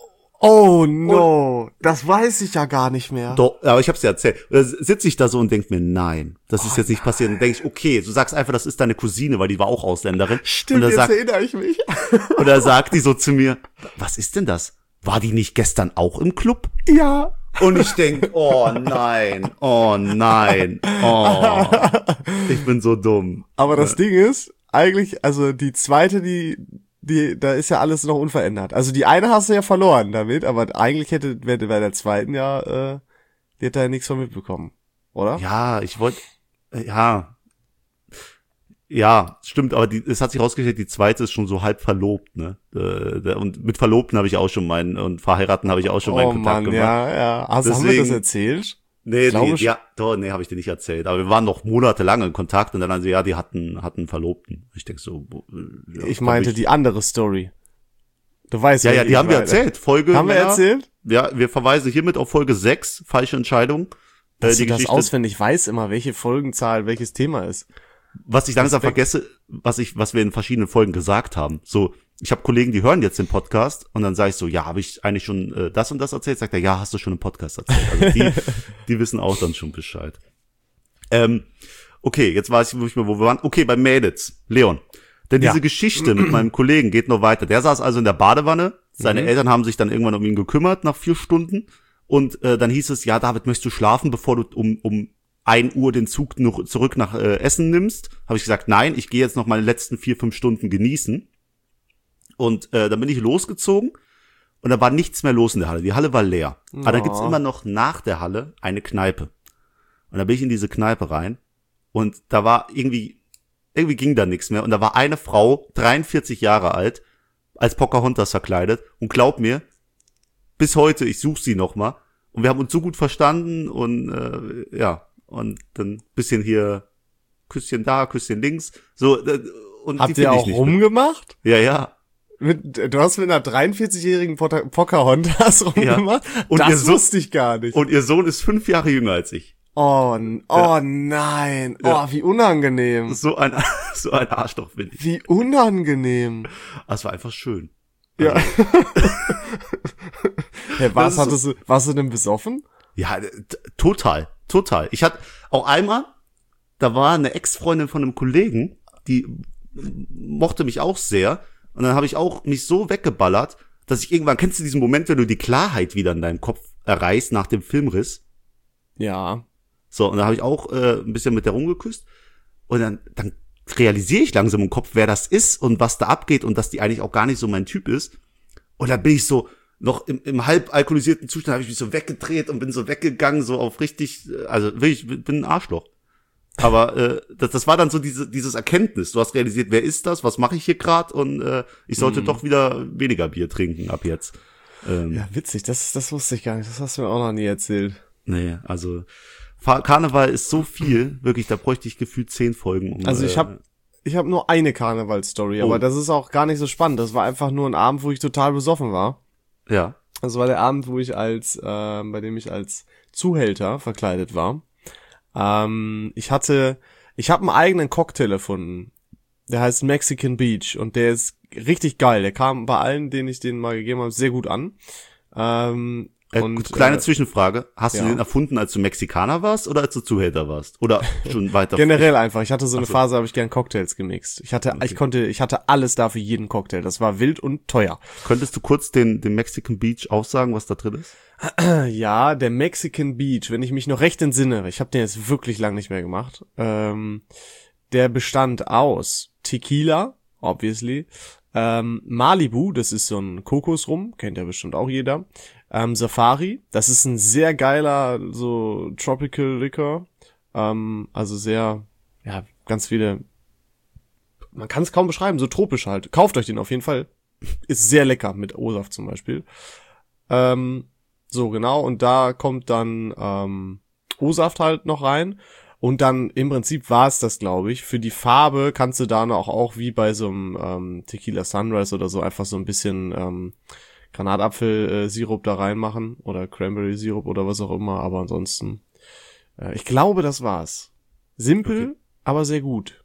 Oh no, und das weiß ich ja gar nicht mehr. Doch, aber ich hab's dir erzählt. Und dann sitze ich da so und denk mir, nein, das ist oh, jetzt nicht nein. passiert. Und dann denk ich, okay, du sagst einfach, das ist deine Cousine, weil die war auch Ausländerin. Stimmt, und jetzt sagt, erinnere ich mich. Und da sagt die so zu mir, was ist denn das? War die nicht gestern auch im Club? Ja. Und ich denk, oh nein, oh nein, oh, ich bin so dumm. Aber das Ding ist, eigentlich, also die zweite, die, die, da ist ja alles noch unverändert. Also die eine hast du ja verloren damit, aber eigentlich hätte, wäre bei der zweiten ja, äh, die hätte ja nichts von mitbekommen, oder? Ja, ich wollte, ja, ja, stimmt, aber die, es hat sich rausgestellt, die zweite ist schon so halb verlobt, ne? Und mit Verlobten habe ich auch schon meinen, und Verheiraten habe ich auch schon meinen oh, Kontakt Mann, gemacht. Ja, ja. Also Deswegen, haben wir das erzählt? Nee, nee, ich, ja, doch, nee, habe ich dir nicht erzählt. Aber wir waren noch monatelang in Kontakt und dann also, ja, die hatten, hatten Verlobten. Ich denk so, ja, ich meinte ich, die andere Story. Du weißt ja, ja, die haben wir erzählt. Folge, haben wir ja, erzählt? Ja, wir verweisen hiermit auf Folge sechs, falsche Entscheidung. Dass äh, die du das Geschichte, auswendig weiß immer, welche Folgenzahl, welches Thema ist. Was ich langsam vergesse, was ich, was wir in verschiedenen Folgen gesagt haben. So, ich habe Kollegen, die hören jetzt den Podcast und dann sage ich so, ja, habe ich eigentlich schon äh, das und das erzählt? Sagt er, ja, hast du schon im Podcast erzählt. Also die, die wissen auch dann schon Bescheid. Ähm, okay, jetzt weiß ich, wo, ich, wo wir waren. Okay, bei Mädels. Leon, Denn Ja. diese Geschichte mit meinem Kollegen geht noch weiter. Der saß also in der Badewanne. Seine Mhm. Eltern haben sich dann irgendwann um ihn gekümmert nach vier Stunden. Und äh, dann hieß es, ja, David, möchtest du schlafen, bevor du um um ein Uhr den Zug noch zurück nach äh, Essen nimmst? Habe ich gesagt, nein, ich gehe jetzt noch meine letzten vier, fünf Stunden genießen. Und äh, dann bin ich losgezogen. Und da war nichts mehr los in der Halle. Die Halle war leer. Aber da Oh. gibt's immer noch nach der Halle eine Kneipe. Und da bin ich in diese Kneipe rein. Und da war irgendwie, irgendwie ging da nichts mehr. Und da war eine Frau, dreiundvierzig Jahre alt, als Pocahontas verkleidet. Und glaub mir, bis heute, ich suche sie noch mal. Und wir haben uns so gut verstanden. Und äh, ja, und dann bisschen hier Küsschen da, Küsschen links. So, äh, und die Habt find ihr ich auch nicht mehr. rumgemacht? Ja, ja. Mit, du hast mit einer dreiundvierzigjährigen Pota- Pocahontas rumgemacht? Und das ihr so- wusste ich gar nicht. Und ihr Sohn ist fünf Jahre jünger als ich. Oh, n- oh Ja. nein. Ja. Oh, wie unangenehm. So ein, so ein Arschloch bin ich. Wie unangenehm. Das war einfach schön. Ja. Hey, Das was ist hattest du, warst du denn besoffen? Ja, t- total, total. Ich hatte auch einmal, da war eine Ex-Freundin von einem Kollegen, die mochte mich auch sehr. Und dann habe ich auch mich so weggeballert, dass ich irgendwann, kennst du diesen Moment, wenn du die Klarheit wieder in deinem Kopf erreichst nach dem Filmriss? Ja. So, und da habe ich auch äh, ein bisschen mit der rumgeküsst. Und dann, dann realisiere ich langsam im Kopf, wer das ist und was da abgeht und dass die eigentlich auch gar nicht so mein Typ ist. Und dann bin ich so, noch im, im halb alkoholisierten Zustand habe ich mich so weggedreht und bin so weggegangen, so auf richtig, äh, also wirklich, ich bin ein Arschloch. Aber äh, das, das war dann so diese, dieses Erkenntnis. Du hast realisiert, wer ist das, was mache ich hier gerade und äh, ich sollte Mhm. doch wieder weniger Bier trinken ab jetzt. Ähm, Ja, witzig, das, das wusste ich gar nicht. Das hast du mir auch noch nie erzählt. Nee, also Fa- Karneval ist so viel, wirklich, da bräuchte ich gefühlt zehn Folgen. Um, Also ich äh, hab, ich hab nur eine Karnevalsstory, Oh. aber das ist auch gar nicht so spannend. Das war einfach nur ein Abend, wo ich total besoffen war. Ja. Das war der Abend, wo ich als, äh, bei dem ich als Zuhälter verkleidet war. Ähm, ich hatte, ich habe einen eigenen Cocktail erfunden. Der heißt Mexican Beach und der ist richtig geil. Der kam bei allen, denen ich den mal gegeben habe, sehr gut an. Ähm, Äh, und kleine äh, Zwischenfrage. Hast ja. du den erfunden, als du Mexikaner warst oder als du Zuhälter warst? Oder schon weiter? generell einfach. Ich hatte so eine Ach so. Phase, habe ich gern Cocktails gemixt. Ich hatte, Okay. ich konnte, ich hatte alles da für jeden Cocktail. Das war wild und teuer. Könntest du kurz den, den Mexican Beach aussagen, was da drin ist? Ja, der Mexican Beach, wenn ich mich noch recht entsinne, ich habe den jetzt wirklich lang nicht mehr gemacht, ähm, der bestand aus Tequila, obviously, ähm, Malibu, das ist so ein Kokosrum, kennt ja bestimmt auch jeder, ähm, Safari, das ist ein sehr geiler, so Tropical Liquor, ähm, also sehr, ja, ganz viele, man kann es kaum beschreiben, so tropisch halt, kauft euch den auf jeden Fall, ist sehr lecker, mit O-Saft zum Beispiel, ähm, so, genau, und da kommt dann ähm, O-Saft halt noch rein. Und dann im Prinzip war es das, glaube ich. Für die Farbe kannst du da noch auch wie bei so einem ähm, Tequila Sunrise oder so einfach so ein bisschen ähm, Granatapfel-Sirup da reinmachen oder Cranberry-Sirup oder was auch immer. Aber ansonsten, äh, ich glaube, das war's. Simpel, Okay. aber sehr gut.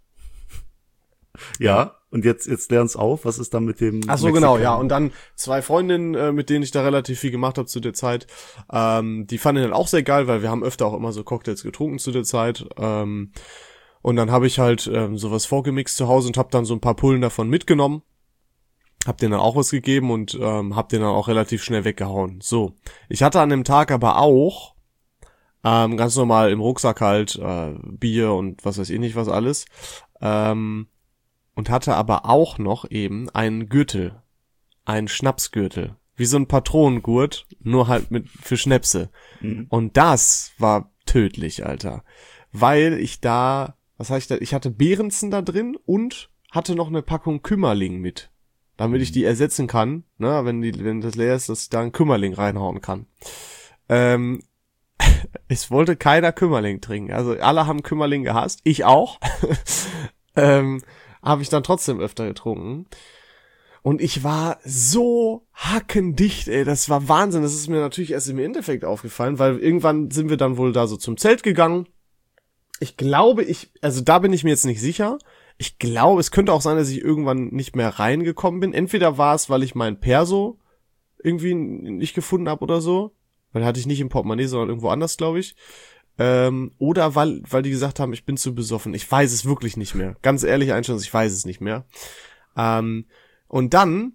Ja. Und jetzt, jetzt lern's auf. Was ist da mit dem Ach so, Mexikaner? genau, ja. Und dann zwei Freundinnen, äh, mit denen ich da relativ viel gemacht habe zu der Zeit, ähm, die fanden den auch sehr geil, weil wir haben öfter auch immer so Cocktails getrunken zu der Zeit. Ähm, und dann habe ich halt ähm, sowas vorgemixt zu Hause und habe dann so ein paar Pullen davon mitgenommen. Hab denen dann auch was gegeben und ähm, hab den dann auch relativ schnell weggehauen. So, ich hatte an dem Tag aber auch ähm, ganz normal im Rucksack halt äh, Bier und was weiß ich nicht was alles. Ähm, und hatte aber auch noch eben einen Gürtel, einen Schnapsgürtel, wie so ein Patronengurt, nur halt mit für Schnäpse. Mhm. Und das war tödlich, Alter, weil ich da, was heißt da, ich hatte Behrensen da drin und hatte noch eine Packung Kümmerling mit, damit ich die ersetzen kann, ne, wenn die, wenn das leer ist, dass ich da einen Kümmerling reinhauen kann. Ähm, es wollte keiner Kümmerling trinken, also alle haben Kümmerling gehasst, ich auch. ähm, habe ich dann trotzdem öfter getrunken. Und ich war so hackendicht, ey, das war Wahnsinn. Das ist mir natürlich erst im Endeffekt aufgefallen, weil irgendwann sind wir dann wohl da so zum Zelt gegangen. Ich glaube, ich, also da bin ich mir jetzt nicht sicher. Ich glaube, es könnte auch sein, dass ich irgendwann nicht mehr reingekommen bin. Entweder war es, weil ich mein Perso irgendwie nicht gefunden habe oder so. Weil hatte ich nicht im Portemonnaie, sondern irgendwo anders, glaube ich. Ähm, oder weil, weil die gesagt haben, ich bin zu besoffen. Ich weiß es wirklich nicht mehr. Ganz ehrlich Einstellung, ich weiß es nicht mehr. Ähm, und dann,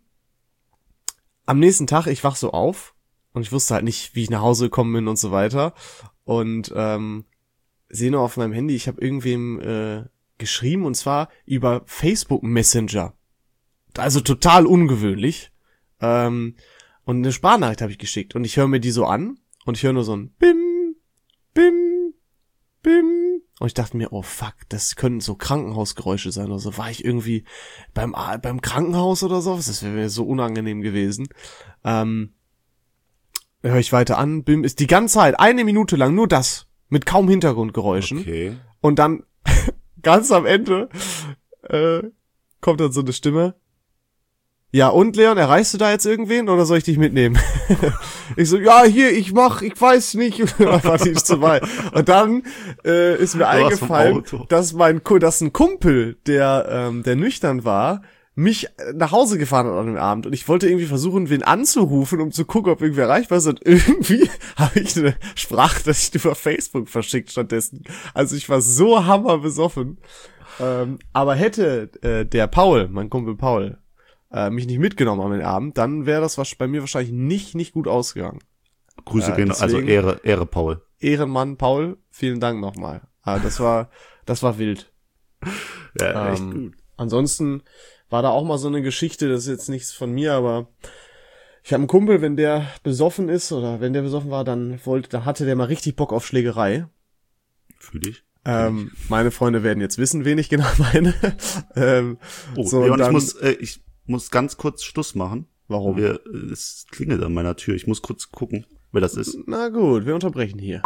am nächsten Tag, ich wach so auf und ich wusste halt nicht, wie ich nach Hause gekommen bin und so weiter. Und ähm, sehe nur auf meinem Handy, ich habe irgendwem äh, geschrieben und zwar über Facebook Messenger. Also total ungewöhnlich. Ähm, und eine Sprachnachricht habe ich geschickt und ich höre mir die so an und ich höre nur so ein Bim, Bim, Bim. Und ich dachte mir, oh fuck, das können so Krankenhausgeräusche sein oder so. War ich irgendwie beim beim Krankenhaus oder so? Das wäre mir so unangenehm gewesen. Ähm, höre ich weiter an, Bim ist die ganze Zeit, eine Minute lang nur das, mit kaum Hintergrundgeräuschen. Okay. Und dann ganz am Ende äh, kommt dann so eine Stimme. Ja, und Leon, erreichst du da jetzt irgendwen oder soll ich dich mitnehmen? Ich so, ja, hier, ich mach, ich weiß nicht. War nicht zu weit. Und dann äh, ist mir eingefallen, dass mein dass ein Kumpel, der ähm, der nüchtern war, mich nach Hause gefahren hat an dem Abend. Und ich wollte irgendwie versuchen, wen anzurufen, um zu gucken, ob irgendwer erreichbar ist. Und irgendwie habe ich eine Sprachnachricht über Facebook verschickt stattdessen. Also ich war so hammerbesoffen. Ähm, aber hätte äh, der Paul, mein Kumpel Paul, äh, mich nicht mitgenommen an den Abend, dann wäre das was bei mir wahrscheinlich nicht nicht gut ausgegangen. Grüße gehen, äh, also Ehre, Ehre Paul. Ehrenmann Paul, vielen Dank nochmal. Ah, das war, das war wild. Ja, ähm, echt gut. Ansonsten war da auch mal so eine Geschichte, das ist jetzt nichts von mir, aber ich habe einen Kumpel, wenn der besoffen ist oder wenn der besoffen war, dann wollte, da hatte der mal richtig Bock auf Schlägerei. Fühl ich. Ähm, meine Freunde werden jetzt wissen, wen ich genau meine. ähm, oh, so, Leon, dann, ich muss, äh, ich muss ganz kurz Schluss machen. Warum? Wir, äh, es klingelt an meiner Tür. Ich muss kurz gucken, wer das ist. Na gut, wir unterbrechen hier.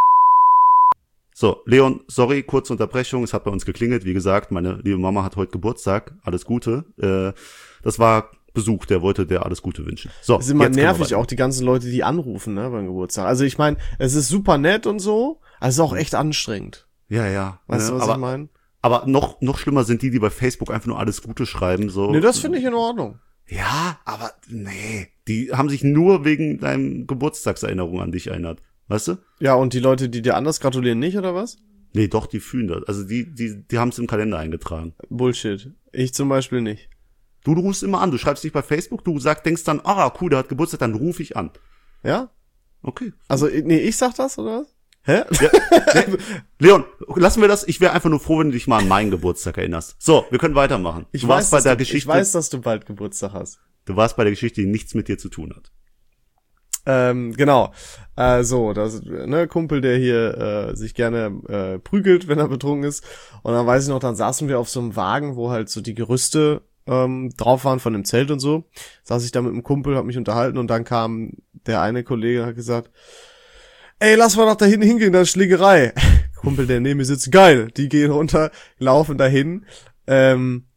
So, Leon, sorry, kurze Unterbrechung. Es hat bei uns geklingelt. Wie gesagt, meine liebe Mama hat heute Geburtstag. Alles Gute. Äh, das war Besuch, der wollte der alles Gute wünschen. So, es ist immer nervig, auch die ganzen Leute, die anrufen, ne, beim Geburtstag. Also ich meine, es ist super nett und so, aber es ist auch echt anstrengend. Ja, ja. Weißt ne, du, was aber, ich meine? Aber noch noch schlimmer sind die, die bei Facebook einfach nur alles Gute schreiben. So. Nee, das finde ich in Ordnung. Ja, aber nee, die haben sich nur wegen deinem Geburtstagserinnerung an dich erinnert. Weißt du? Ja, und die Leute, die dir anders gratulieren, nicht, oder was? Nee, doch, die fühlen das. Also die die die haben es im Kalender eingetragen. Bullshit. Ich zum Beispiel nicht. Du, du rufst immer an, du schreibst dich bei Facebook, du sagst, denkst dann, ah, cool, der hat Geburtstag, dann rufe ich an. Ja? Okay. Also, nee, ich sag das, oder was? Hä? Ja, nee, Leon, lassen wir das. Ich wäre einfach nur froh, wenn du dich mal an meinen Geburtstag erinnerst. So, wir können weitermachen. Ich du weiß, warst bei der du, Geschichte. Ich weiß, dass du bald Geburtstag hast. Du warst bei der Geschichte, die nichts mit dir zu tun hat. Ähm, genau. Äh, so, das ne Kumpel, der hier äh, sich gerne äh, prügelt, wenn er betrunken ist. Und dann weiß ich noch, dann saßen wir auf so einem Wagen, wo halt so die Gerüste ähm, drauf waren von dem Zelt und so. Saß ich da mit einem Kumpel, hab mich unterhalten und dann kam der eine Kollege und hat gesagt, ey, lass mal doch da hinten hingehen, da ist Schlägerei. Kumpel, der neben mir sitzt, geil. Die gehen runter, laufen dahin. Ähm,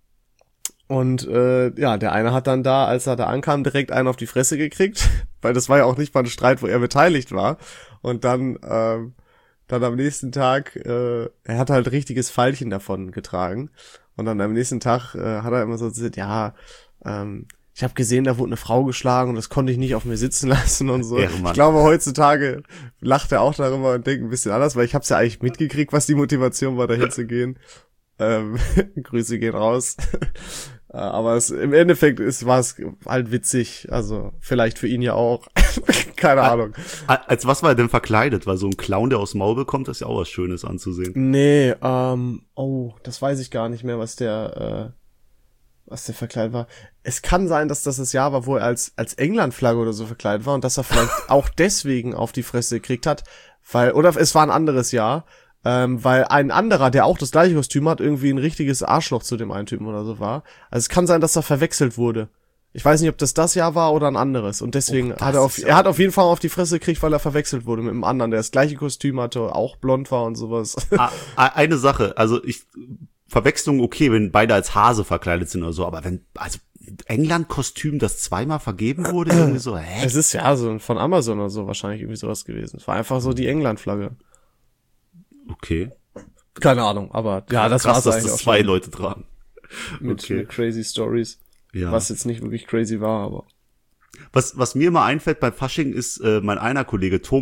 und äh, ja, der eine hat dann da, als er da ankam, direkt einen auf die Fresse gekriegt, weil das war ja auch nicht mal ein Streit, wo er beteiligt war. Und dann ähm, dann am nächsten Tag, äh, er hat halt richtiges Pfeilchen davon getragen. Und dann am nächsten Tag äh, hat er immer so gesagt, ja, ähm, ich habe gesehen, da wurde eine Frau geschlagen und das konnte ich nicht auf mir sitzen lassen und so. Ehrenmann. Ich glaube, heutzutage lacht er auch darüber und denkt ein bisschen anders, weil ich habe es ja eigentlich mitgekriegt, was die Motivation war, dahin zu gehen. Ähm, Grüße gehen raus. Aber es, im Endeffekt ist, war es halt witzig. Also vielleicht für ihn ja auch. Keine Ahnung. Als was war er denn verkleidet? Weil so ein Clown, der aus Maul bekommt, ist ja auch was Schönes anzusehen. Nee, ähm, oh, das weiß ich gar nicht mehr, was der, äh, was der verkleidet war. Es kann sein, dass das das Jahr war, wo er als, als England-Flagge oder so verkleidet war und dass er vielleicht auch deswegen auf die Fresse gekriegt hat, weil, oder es war ein anderes Jahr, ähm, weil ein anderer, der auch das gleiche Kostüm hat, irgendwie ein richtiges Arschloch zu dem einen Typen oder so war. Also es kann sein, dass er verwechselt wurde. Ich weiß nicht, ob das das Jahr war oder ein anderes und deswegen oh, hat er auf, er hat auf jeden Fall auf die Fresse gekriegt, weil er verwechselt wurde mit einem anderen, der das gleiche Kostüm hatte, auch blond war und sowas. Ah, eine Sache, also ich, Verwechslung okay, wenn beide als Hase verkleidet sind oder so, aber wenn, also England-Kostüm, das zweimal vergeben wurde, irgendwie so, hä? Es ist ja so von Amazon oder so wahrscheinlich irgendwie sowas gewesen. Es war einfach so die England-Flagge. Okay. Keine Ahnung, aber ja, das Krass, war's dass eigentlich das auch zwei schon. Leute tragen. Mit, Okay. mit crazy Stories. Ja. Was jetzt nicht wirklich crazy war, aber. Was, was mir immer einfällt beim Fasching ist, äh, mein einer Kollege Thomas,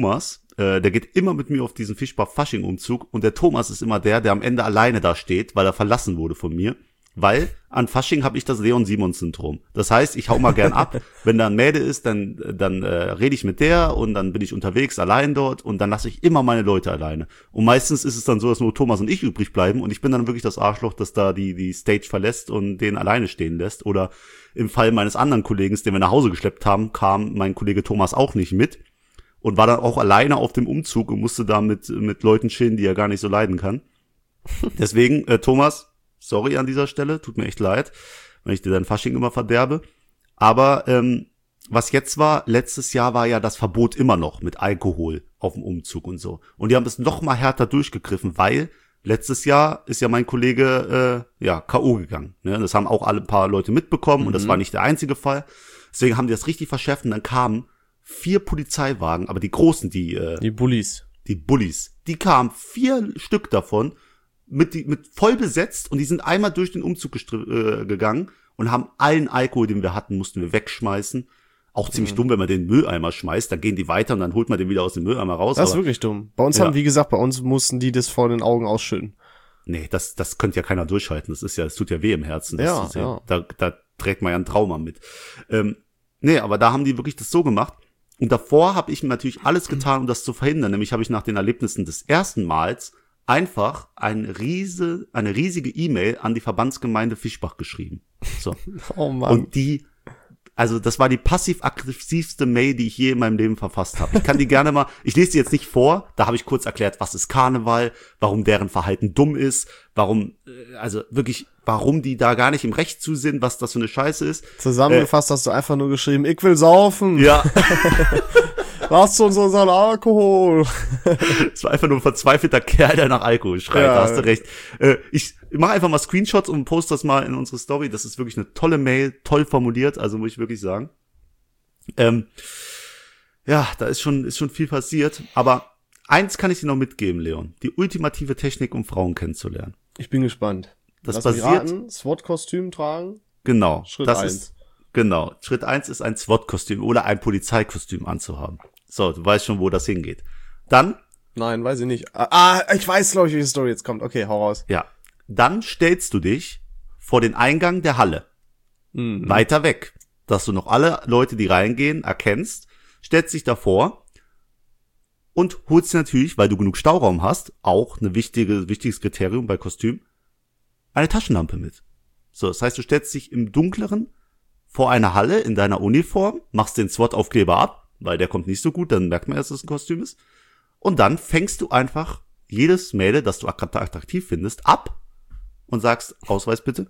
äh, der geht immer mit mir auf diesen Fischbar-Fasching-Umzug und der Thomas ist immer der, der am Ende alleine da steht, weil er verlassen wurde von mir. Weil an Fasching habe ich das Leon-Simons-Syndrom. Das heißt, ich hau mal gern ab. Wenn da ein Mäde ist, dann dann äh, rede ich mit der und dann bin ich unterwegs allein dort und dann lasse ich immer meine Leute alleine. Und meistens ist es dann so, dass nur Thomas und ich übrig bleiben und ich bin dann wirklich das Arschloch, das da die die Stage verlässt und den alleine stehen lässt. Oder im Fall meines anderen Kollegen, den wir nach Hause geschleppt haben, kam mein Kollege Thomas auch nicht mit und war dann auch alleine auf dem Umzug und musste da mit mit Leuten chillen, die er gar nicht so leiden kann. Deswegen, äh, Thomas, sorry an dieser Stelle, tut mir echt leid, wenn ich dir dein Fasching immer verderbe. Aber ähm, was jetzt war, letztes Jahr war ja das Verbot immer noch mit Alkohol auf dem Umzug und so. Und die haben es noch mal härter durchgegriffen, weil letztes Jahr ist ja mein Kollege äh, ja K O gegangen. Ne? Das haben auch alle paar Leute mitbekommen mhm. und das war nicht der einzige Fall. Deswegen haben die das richtig verschärft und dann kamen vier Polizeiwagen, aber die großen, die äh, die Bullis, die Bullis, die kamen vier Stück davon. Mit, die, mit voll besetzt und die sind einmal durch den Umzug gestr- äh, gegangen und haben allen Alkohol, den wir hatten, mussten wir wegschmeißen. Auch ziemlich mhm. dumm, wenn man den Mülleimer schmeißt, dann gehen die weiter und dann holt man den wieder aus dem Mülleimer raus. Das ist aber, wirklich dumm. Bei uns ja. haben, wie gesagt, bei uns mussten die das vor den Augen ausschütten. Nee, das, das könnte ja keiner durchhalten. Das ist ja, das tut ja weh im Herzen. Das ja, zu sehen. ja. Da, da trägt man ja ein Trauma mit. Ähm, nee, aber da haben die wirklich das so gemacht. Und davor habe ich natürlich alles getan, um das zu verhindern. Nämlich habe ich nach den Erlebnissen des ersten Mals einfach ein riese, eine riesige E-Mail an die Verbandsgemeinde Fischbach geschrieben. So. Oh Mann. Und die, also das war die passiv-aggressivste Mail, die ich je in meinem Leben verfasst habe. Ich kann die gerne mal, ich lese die jetzt nicht vor, da habe ich kurz erklärt, was ist Karneval, warum deren Verhalten dumm ist, warum, also wirklich, warum die da gar nicht im Recht zu sind, was das für eine Scheiße ist. Zusammengefasst äh, hast du einfach nur geschrieben, ich will saufen. Ja. Lasst uns unseren Alkohol. Es war einfach nur ein verzweifelter Kerl, der nach Alkohol schreit, ja, da hast du recht. Äh, ich mache einfach mal Screenshots und poste das mal in unsere Story. Das ist wirklich eine tolle Mail, toll formuliert, also muss ich wirklich sagen. Ähm, ja, da ist schon ist schon viel passiert, aber eins kann ich dir noch mitgeben, Leon. Die ultimative Technik, um Frauen kennenzulernen. Ich bin gespannt. Das Lass basiert, mich raten, SWAT-Kostüm tragen. Genau. Schritt das eins. Ist, genau. Schritt eins ist ein SWAT-Kostüm oder ein Polizeikostüm anzuhaben. So, du weißt schon, wo das hingeht. Dann? Nein, weiß ich nicht. Ah, ich weiß, glaube ich, welche Story jetzt kommt. Okay, hau raus. Ja. Dann stellst du dich vor den Eingang der Halle. Mhm. Weiter weg. Dass du noch alle Leute, die reingehen, erkennst, stellst dich davor und holst dir natürlich, weil du genug Stauraum hast, auch eine wichtige, wichtiges Kriterium bei Kostüm, eine Taschenlampe mit. So, das heißt, du stellst dich im Dunkleren vor einer Halle in deiner Uniform, machst den SWAT-Aufkleber ab, weil der kommt nicht so gut, dann merkt man erst, dass es ein Kostüm ist. Und dann fängst du einfach jedes Mädel, das du attraktiv findest, ab und sagst, Ausweis bitte.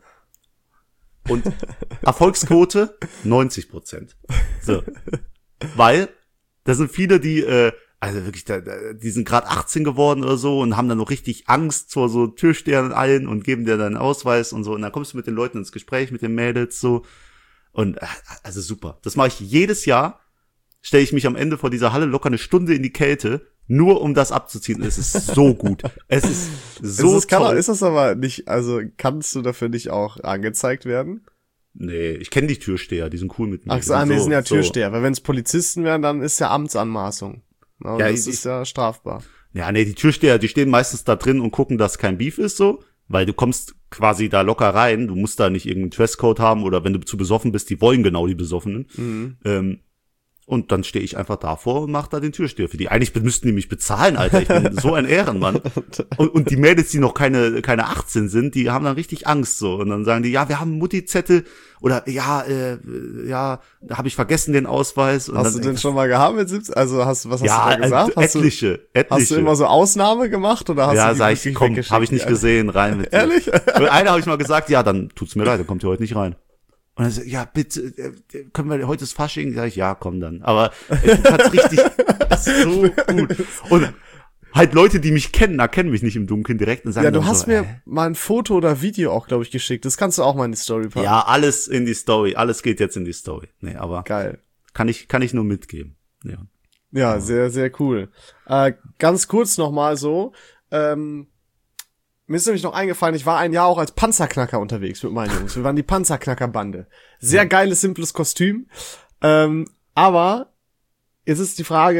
Und Erfolgsquote neunzig Prozent. So. Weil, da sind viele, die, äh, also wirklich, die sind gerade achtzehn geworden oder so und haben dann noch richtig Angst vor so Türstehern allen und geben dir deinen Ausweis und so. Und dann kommst du mit den Leuten ins Gespräch, mit den Mädels so. Und, also super. Das mache ich jedes Jahr. Stelle ich mich am Ende vor dieser Halle locker eine Stunde in die Kälte, nur um das abzuziehen. Es ist so gut. Es ist so ist das, toll. Kann, ist das aber nicht, also kannst du dafür nicht auch angezeigt werden? Nee, ich kenne die Türsteher, die sind cool mit mir. Ach so, die sind ja Türsteher, so. Weil wenn es Polizisten wären, dann ist ja Amtsanmaßung. Ja, ja, das ich, ist ja strafbar. Ja, nee, die Türsteher, die stehen meistens da drin und gucken, dass kein Beef ist so, weil du kommst quasi da locker rein, du musst da nicht irgendeinen Dresscode haben oder wenn du zu besoffen bist, die wollen genau die Besoffenen. Mhm. Ähm, Und dann stehe ich einfach davor und mache da den Türsteher für die. Eigentlich müssten die mich bezahlen, Alter. Ich bin so ein Ehrenmann. Und, und die Mädels, die noch keine keine achtzehn sind, die haben dann richtig Angst so. Und dann sagen die, ja, wir haben Mutti-Zettel. Oder ja, äh, ja, da habe ich vergessen den Ausweis. Und hast dann, du den schon mal gehabt mit siebzehn? Also hast was hast ja, du da gesagt? Äh, etliche, hast du, etliche. Hast du immer so Ausnahme gemacht oder hast ja, du die sag ich, komm, habe ich nicht gesehen, rein mit dir. Ehrlich? Und einer habe ich mal gesagt, ja, dann tut's mir leid, dann kommt ihr heute nicht rein. Und dann so, ja, bitte, können wir, heute ist Fasching? Sag ich, ja, komm dann. Aber ich fand's richtig, das ist so gut. Und halt Leute, die mich kennen, erkennen mich nicht im Dunkeln direkt und sagen ja, du dann hast so, mir äh. mal ein Foto oder Video auch, glaube ich, geschickt. Das kannst du auch mal in die Story packen. Ja, alles in die Story. Alles geht jetzt in die Story. Nee, aber. Geil. Kann ich, kann ich nur mitgeben. Ja. Ja, sehr, sehr cool. Äh, ganz kurz nochmal so, ähm, mir ist nämlich noch eingefallen, ich war ein Jahr auch als Panzerknacker unterwegs mit meinen Jungs. Wir waren die Panzerknackerbande. Sehr geiles, simples Kostüm. Ähm, aber jetzt ist die Frage,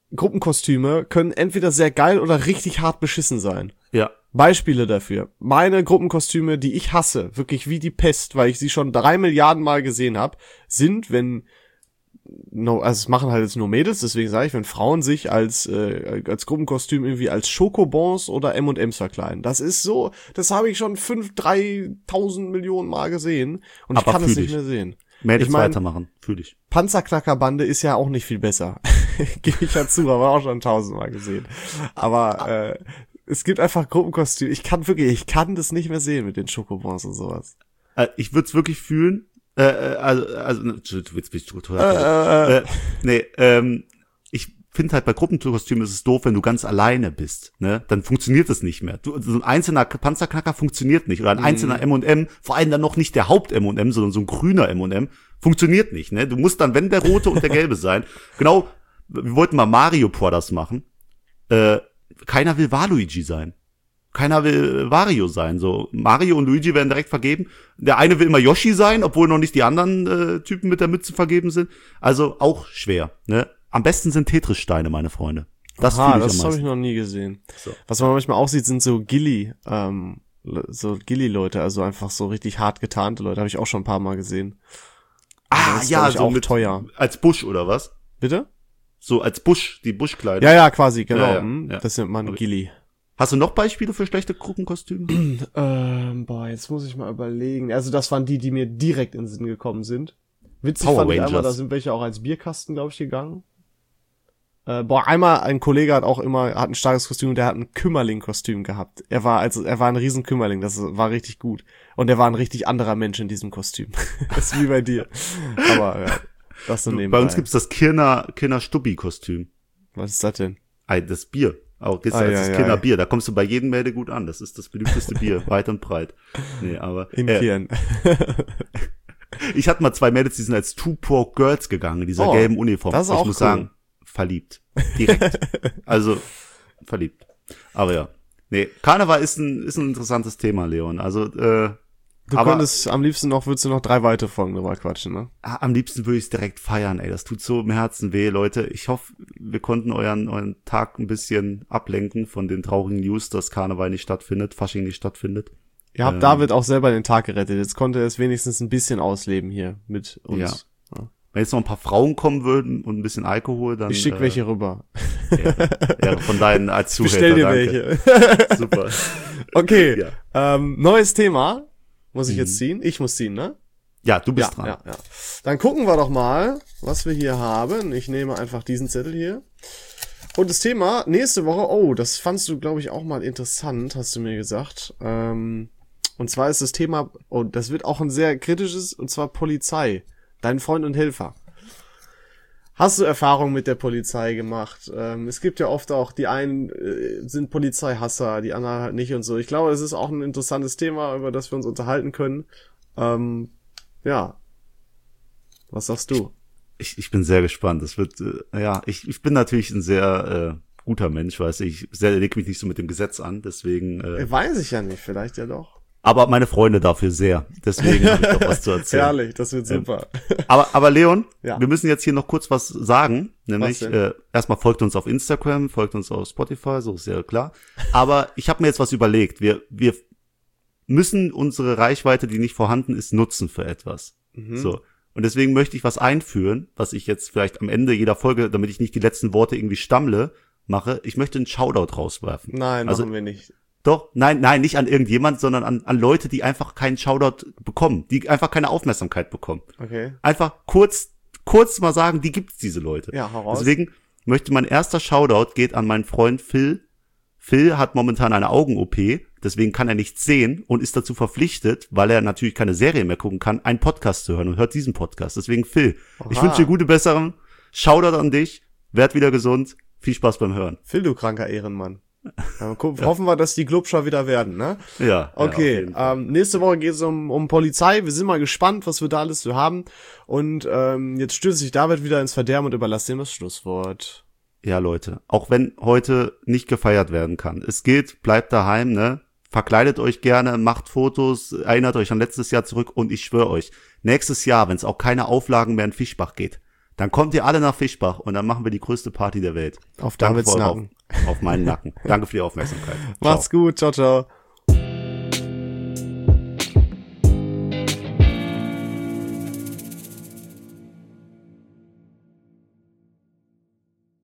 Gruppenkostüme können entweder sehr geil oder richtig hart beschissen sein. Ja. Beispiele dafür. Meine Gruppenkostüme, die ich hasse, wirklich wie die Pest, weil ich sie schon drei Milliarden Mal gesehen habe, sind, wenn, no, also es machen halt jetzt nur Mädels, deswegen sage ich, wenn Frauen sich als äh, als Gruppenkostüm irgendwie als Schokobons oder M und M's verkleiden. Das ist so, das habe ich schon fünf, dreitausend Millionen Mal gesehen und Aber ich kann es fühl nicht ich. mehr sehen. Mädels Ich mein, weitermachen, fühl ich. Panzerknackerbande ist ja auch nicht viel besser. Gebe ich ja zu, aber auch schon tausendmal gesehen. Aber äh, es gibt einfach Gruppenkostüme. Ich kann wirklich, ich kann das nicht mehr sehen mit den Schokobons und sowas. Äh, ich würde es wirklich fühlen. Äh, äh, also, also, du willst mich total. Äh, äh, äh, nee, ähm, ich finde halt bei Gruppenkostümen ist es doof, wenn du ganz alleine bist, ne? Dann funktioniert das nicht mehr. Du, so ein einzelner Panzerknacker funktioniert nicht oder ein Mhm. einzelner M und M, vor allem dann noch nicht der Haupt-M und M, sondern so ein grüner M und M, funktioniert nicht, ne? Du musst dann, wenn der rote und der gelbe sein. Genau, wir wollten mal Mario Brothers machen. Äh, keiner will Waluigi sein. Keiner will Wario sein. So Mario und Luigi werden direkt vergeben. Der eine will immer Yoshi sein, obwohl noch nicht die anderen äh, Typen mit der Mütze vergeben sind. Also auch schwer, ne? Am besten sind Tetris-Steine, meine Freunde. Das Aha, fühle ich das am habe ich meisten. noch nie gesehen. So. Was man manchmal auch sieht, sind so Gilly, ähm, so Gilly-Leute, also einfach so richtig hart getarnte Leute, habe ich auch schon ein paar Mal gesehen. Ah, Das ist, ja, glaub ich, so auch mit, teuer. als Busch oder was? Bitte? So als Busch, die Buschkleider. Ja, ja, quasi, genau. Ja, ja, hm, ja. Das nennt man Okay. Gilly. Hast du noch Beispiele für schlechte Gruppenkostüme? Ähm, boah, jetzt muss ich mal überlegen. Also das waren die, die mir direkt in den Sinn gekommen sind. Witzig Power fand ich einmal, Rangers. da sind welche auch als Bierkasten, glaube ich, gegangen. Äh, boah, einmal ein Kollege hat auch immer, hat ein starkes Kostüm und der hat ein Kümmerling-Kostüm gehabt. Er war also, er war ein riesen Kümmerling, das war richtig gut. Und er war ein richtig anderer Mensch in diesem Kostüm. Das ist wie bei dir. Aber ja, das so nebenbei. Bei uns gibt's das Kirner, Kirner Stubbi-Kostüm. Was ist das denn? Ei, das Bier. Auch das, Ah, das ja, ist ja, Kirner ja. Bier. Da kommst du bei jedem Mädel gut an. Das ist das beliebteste Bier, weit und breit. Nee, aber In äh, Kirn. ich hatte mal zwei Mädels, die sind als Two Pork Girls gegangen in dieser Oh, gelben Uniform. das ist ich auch muss cool. sagen, verliebt. Direkt. Also verliebt. Aber ja. Nee, Karneval ist ein ist ein interessantes Thema, Leon. Also äh, Du aber könntest am liebsten noch, würdest du noch drei weitere Folgen drüber quatschen, ne? am liebsten würde ich es direkt feiern, ey. Das tut so im Herzen weh, Leute. Ich hoffe, wir konnten euren euren Tag ein bisschen ablenken von den traurigen News, dass Karneval nicht stattfindet, Fasching nicht stattfindet. Ihr habt Ähm. David auch selber den Tag gerettet. Jetzt konnte er es wenigstens ein bisschen ausleben hier mit uns. Ja. Wenn jetzt noch ein paar Frauen kommen würden und ein bisschen Alkohol, dann Ich schick äh, welche rüber. Ja, ja, von deinen als Zuhälter. Bestell dir danke. welche. Super. Okay, Ja. ähm, neues Thema. Muss ich Mhm. jetzt ziehen? Ich muss ziehen, ne? Ja, du bist Ja, dran. ja, ja. Dann gucken wir doch mal, was wir hier haben. Ich nehme einfach diesen Zettel hier. Und das Thema nächste Woche, oh, das fandst du, glaube ich, auch mal interessant, hast du mir gesagt. Ähm, und zwar ist das Thema, oh, das wird auch ein sehr kritisches, und zwar Polizei. Dein Freund und Helfer. Hast du Erfahrung mit der Polizei gemacht? Ähm, es gibt ja oft auch, die einen äh, sind Polizeihasser, die anderen halt nicht und so. Ich glaube, es ist auch ein interessantes Thema, über das wir uns unterhalten können. Ähm, ja. Was sagst du? Ich, ich bin sehr gespannt. Das wird, äh, ja, ich, ich bin natürlich ein sehr äh, guter Mensch, weiß ich. Ich leg mich nicht so mit dem Gesetz an, deswegen. Äh, Weiß ich ja nicht, vielleicht ja doch. aber meine Freunde dafür sehr. Deswegen habe ich doch was zu erzählen. Herrlich, das wird super. Aber, aber Leon, Ja. wir müssen jetzt hier noch kurz was sagen. Nämlich, Was denn? äh, erstmal folgt uns auf Instagram, folgt uns auf Spotify, so ist ja klar. Aber ich habe mir jetzt was überlegt. Wir, wir müssen unsere Reichweite, die nicht vorhanden ist, nutzen für etwas. Mhm. So. Und deswegen möchte ich was einführen, was ich jetzt vielleicht am Ende jeder Folge, damit ich nicht die letzten Worte irgendwie stammle, mache. Ich möchte einen Shoutout rauswerfen. Nein, Also- machen wir nicht. Doch, nein, nein, nicht an irgendjemand, sondern an, an Leute, die einfach keinen Shoutout bekommen, die einfach keine Aufmerksamkeit bekommen. Okay. Einfach kurz, kurz mal sagen, die gibt's, diese Leute. Ja, hau raus. Deswegen möchte mein erster Shoutout geht an meinen Freund Phil. Phil hat momentan eine Augen-O P, deswegen kann er nichts sehen und ist dazu verpflichtet, weil er natürlich keine Serie mehr gucken kann, einen Podcast zu hören und hört diesen Podcast. Deswegen Phil, ich Oha. wünsche dir gute Besserung. Shoutout an dich, werd wieder gesund. Viel Spaß beim Hören. Phil, du kranker Ehrenmann. Ja, guck, hoffen wir, dass die Glubscher wieder werden, ne? Ja. ja, auf Okay, jeden Fall. ähm, nächste Woche geht es um, um Polizei. Wir sind mal gespannt, was wir da alles so haben. Und ähm, jetzt stürzt sich David wieder ins Verderben und überlasst ihm das Schlusswort. Ja, Leute, auch wenn heute nicht gefeiert werden kann. Es geht, bleibt daheim, ne? Verkleidet euch gerne, macht Fotos, erinnert euch an letztes Jahr zurück und ich schwöre euch, nächstes Jahr, wenn es auch keine Auflagen mehr in Fischbach geht, Dann kommt ihr alle nach Fischbach und dann machen wir die größte Party der Welt. Auf Danke Davids für eure Nacken. Auf, auf meinen Nacken. Danke für die Aufmerksamkeit. Macht's gut. Ciao, ciao.